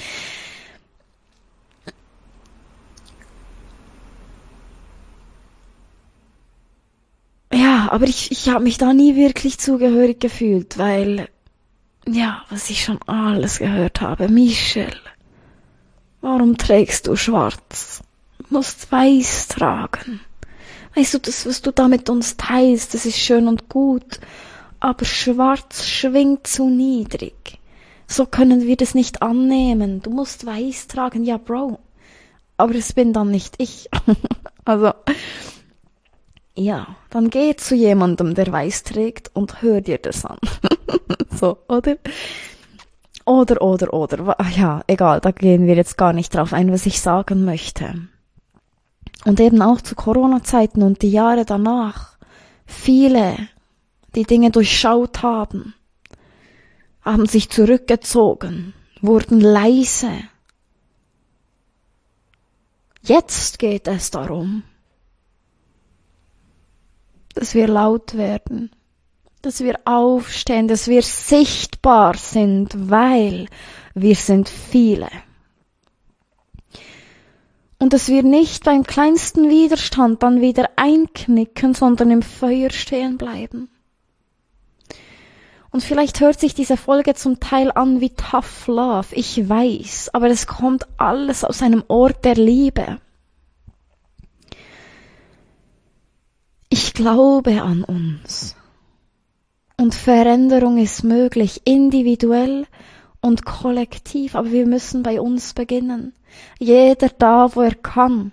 A: Ja, aber ich, ich habe mich da nie wirklich zugehörig gefühlt, weil, ja, was ich schon alles gehört habe, Michelle, warum trägst du schwarz? Du musst weiß tragen. Weißt du, das, was du da mit uns teilst, das ist schön und gut, aber schwarz schwingt zu niedrig. So können wir das nicht annehmen. Du musst weiß tragen, ja, Bro. Aber es bin dann nicht ich. Also, ja, dann geh zu jemandem, der weiß trägt und hör dir das an. So, oder? Oder, oder, oder. Ja, egal, da gehen wir jetzt gar nicht drauf ein, was ich sagen möchte. Und eben auch zu Corona-Zeiten und die Jahre danach. Viele, die Dinge durchschaut haben, haben sich zurückgezogen, wurden leise. Jetzt geht es darum, dass wir laut werden, dass wir aufstehen, dass wir sichtbar sind, weil wir sind viele. Und dass wir nicht beim kleinsten Widerstand dann wieder einknicken, sondern im Feuer stehen bleiben. Und vielleicht hört sich diese Folge zum Teil an wie Tough Love, ich weiß, aber es kommt alles aus einem Ort der Liebe. Ich glaube an uns. Und Veränderung ist möglich, individuell und kollektiv, aber wir müssen bei uns beginnen. Jeder da, wo er kann.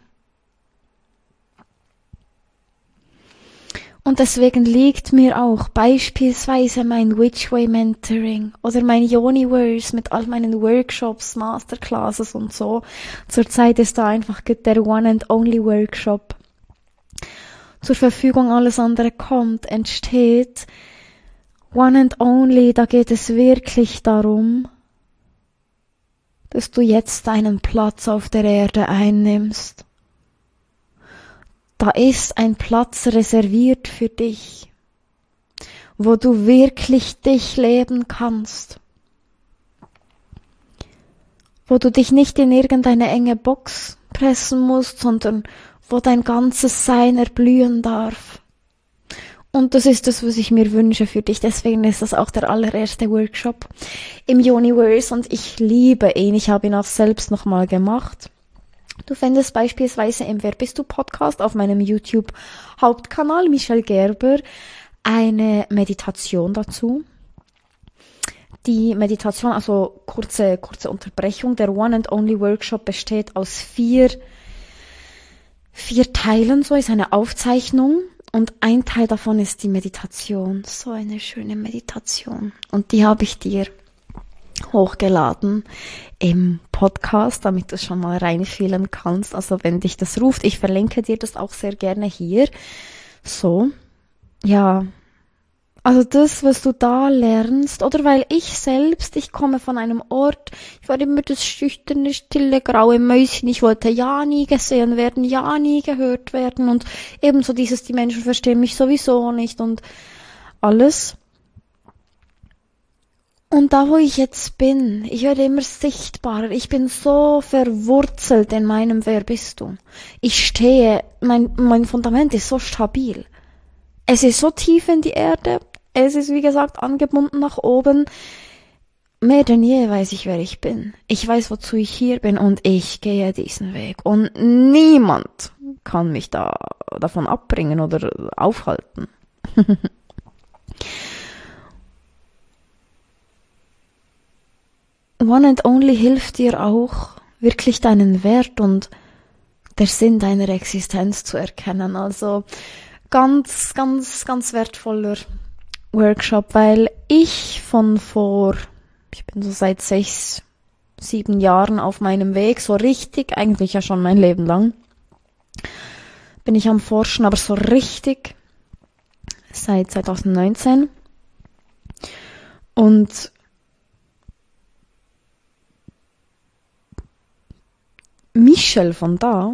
A: Und deswegen liegt mir auch beispielsweise mein Whichway Mentoring oder mein Yoniverse mit all meinen Workshops, Masterclasses und so. Zurzeit ist da einfach der One and Only Workshop zur Verfügung, alles andere kommt, entsteht. One and Only, da geht es wirklich darum, dass du jetzt deinen Platz auf der Erde einnimmst. Da ist ein Platz reserviert für dich, wo du wirklich dich leben kannst, wo du dich nicht in irgendeine enge Box pressen musst, sondern wo dein ganzes Sein erblühen darf. Und das ist das, was ich mir wünsche für dich. Deswegen ist das auch der allererste Workshop im Yoniverse und ich liebe ihn. Ich habe ihn auch selbst nochmal gemacht. Du findest beispielsweise im Wer bist du Podcast auf meinem YouTube Hauptkanal Michelle Gerber eine Meditation dazu. Die Meditation, also kurze, kurze Unterbrechung. Der One and Only Workshop besteht aus vier, vier Teilen. So ist eine Aufzeichnung. Und ein Teil davon ist die Meditation. So eine schöne Meditation. Und die habe ich dir hochgeladen im Podcast, damit du schon mal reinfühlen kannst. Also wenn dich das ruft, ich verlinke dir das auch sehr gerne hier. So, ja. Also das, was du da lernst, oder weil ich selbst, ich komme von einem Ort, ich war immer das schüchterne, stille, graue Mäuschen, ich wollte ja nie gesehen werden, ja nie gehört werden und ebenso dieses, die Menschen verstehen mich sowieso nicht und alles. Und da, wo ich jetzt bin, ich werde immer sichtbarer. Ich bin so verwurzelt in meinem Wer bist du. Ich stehe, mein, mein Fundament ist so stabil. Es ist so tief in die Erde. Es ist, wie gesagt, angebunden nach oben. Mehr denn je weiß ich, wer ich bin. Ich weiß, wozu ich hier bin und ich gehe diesen Weg. Und niemand kann mich da davon abbringen oder aufhalten. One and Only hilft dir auch, wirklich deinen Wert und der Sinn deiner Existenz zu erkennen. Also ganz, ganz, ganz wertvoller Workshop, weil ich von vor, ich bin so seit sechs, sieben Jahren auf meinem Weg, so richtig, eigentlich ja schon mein Leben lang, bin ich am Forschen, aber so richtig seit zwanzig neunzehn. Und Michelle von da,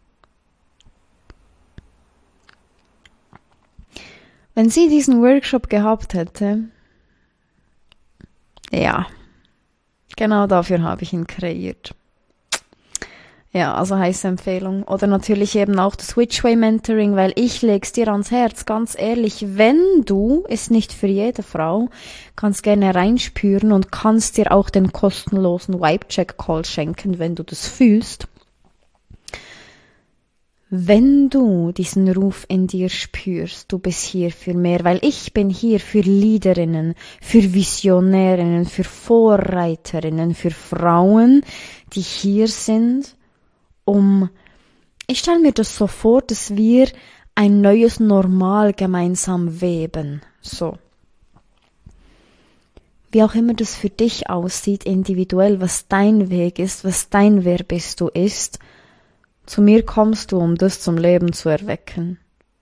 A: wenn sie diesen Workshop gehabt hätte, ja, genau dafür habe ich ihn kreiert. Ja, also heiße Empfehlung. Oder natürlich eben auch das Switchway Mentoring, weil ich leg's dir ans Herz, ganz ehrlich, wenn du, ist nicht für jede Frau, kannst gerne reinspüren und kannst dir auch den kostenlosen Vibe-Check-Call schenken, wenn du das fühlst. Wenn du diesen Ruf in dir spürst, du bist hier für mehr, weil ich bin hier für Leaderinnen, für Visionärinnen, für Vorreiterinnen, für Frauen, die hier sind, um, ich stelle mir das so vor, dass wir ein neues Normal gemeinsam weben, so. Wie auch immer das für dich aussieht, individuell, was dein Weg ist, was dein Wer bist du ist, zu mir kommst du, um das zum Leben zu erwecken.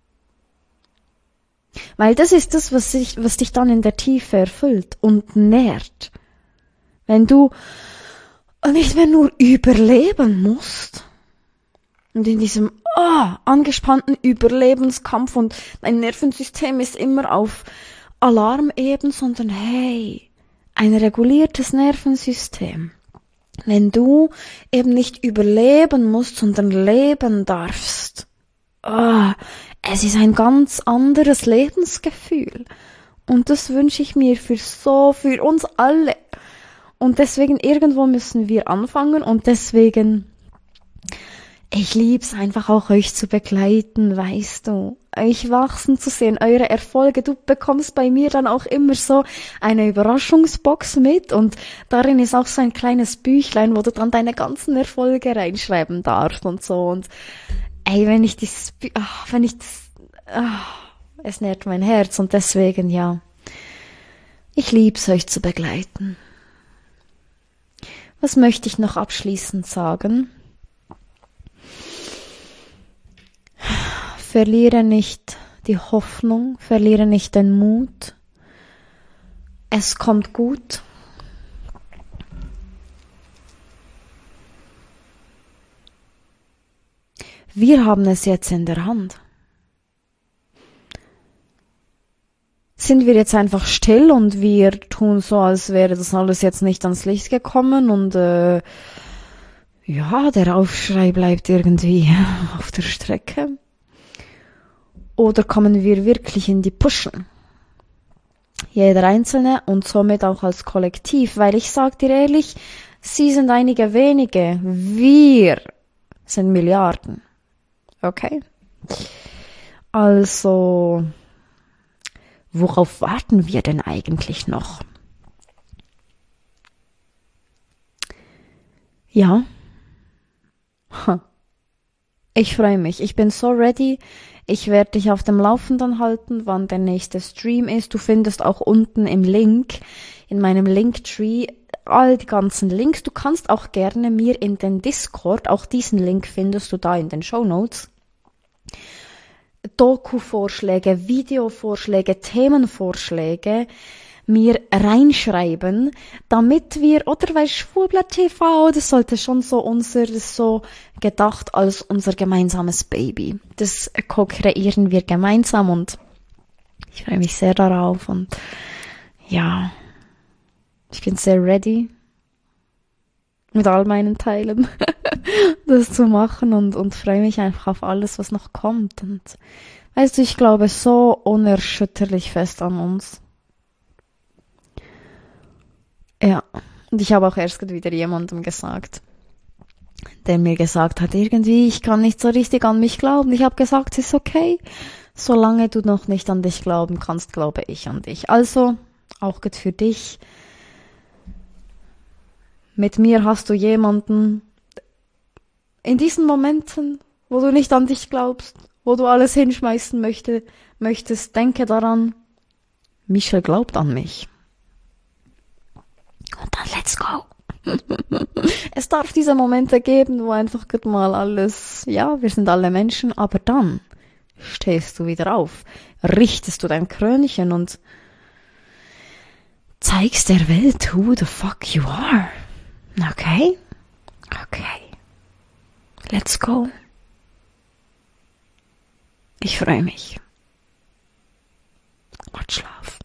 A: Weil das ist das, was, ich, was dich dann in der Tiefe erfüllt und nährt. Wenn du nicht mehr nur überleben musst und in diesem oh, angespannten Überlebenskampf und dein Nervensystem ist immer auf Alarm eben, sondern hey, ein reguliertes Nervensystem. Wenn du eben nicht überleben musst, sondern leben darfst. Oh, es ist ein ganz anderes Lebensgefühl. Und das wünsche ich mir für so, für uns alle. Und deswegen irgendwo müssen wir anfangen und deswegen, ich lieb's einfach auch euch zu begleiten, weißt du, euch wachsen zu sehen, eure Erfolge. Du bekommst bei mir dann auch immer so eine Überraschungsbox mit und darin ist auch so ein kleines Büchlein, wo du dann deine ganzen Erfolge reinschreiben darfst und so. Und ey, wenn ich das, ach, wenn ich das, ach, es nährt mein Herz und deswegen, ja, ich lieb's, euch zu begleiten. Was möchte ich noch abschließend sagen? Verliere nicht die Hoffnung, verliere nicht den Mut. Es kommt gut. Wir haben es jetzt in der Hand. Sind wir jetzt einfach still und wir tun so, als wäre das alles jetzt nicht ans Licht gekommen und äh, ja, der Aufschrei bleibt irgendwie auf der Strecke? Oder kommen wir wirklich in die Pushen? Jeder Einzelne und somit auch als Kollektiv, weil ich sag dir ehrlich, sie sind einige wenige, wir sind Milliarden. Okay? Also, worauf warten wir denn eigentlich noch? Ja. Ich freue mich. Ich bin so ready. Ich werde dich auf dem Laufenden halten, wann der nächste Stream ist. Du findest auch unten im Link, in meinem Linktree, all die ganzen Links. Du kannst auch gerne mir in den Discord, auch diesen Link findest du da in den Shownotes, Doku-Vorschläge, Videovorschläge, Themenvorschläge mir reinschreiben, damit wir, oder weil Schwurbler T V, das sollte schon so unser, das so gedacht als unser gemeinsames Baby. Das co-kreieren wir gemeinsam und ich freue mich sehr darauf und ja, Ich bin sehr ready, mit all meinen Teilen das zu machen und, und freue mich einfach auf alles, was noch kommt. Und weißt du, ich glaube so unerschütterlich fest an uns. Ja, und ich habe auch erst gerade wieder jemandem gesagt, der mir gesagt hat, irgendwie, ich kann nicht so richtig an mich glauben. Ich habe gesagt, es ist okay. Solange du noch nicht an dich glauben kannst, glaube ich an dich. Also, auch gut für dich. Mit mir hast du jemanden in diesen Momenten, wo du nicht an dich glaubst, wo du alles hinschmeißen möchte, möchtest, denke daran, Michel glaubt an mich. Und dann let's go. Es darf diese Momente geben, wo einfach mal alles, ja, wir sind alle Menschen, aber dann stehst du wieder auf, richtest du dein Krönchen und zeigst der Welt, who the fuck you are. Okay? Okay. Let's go. Ich freue mich. Much love.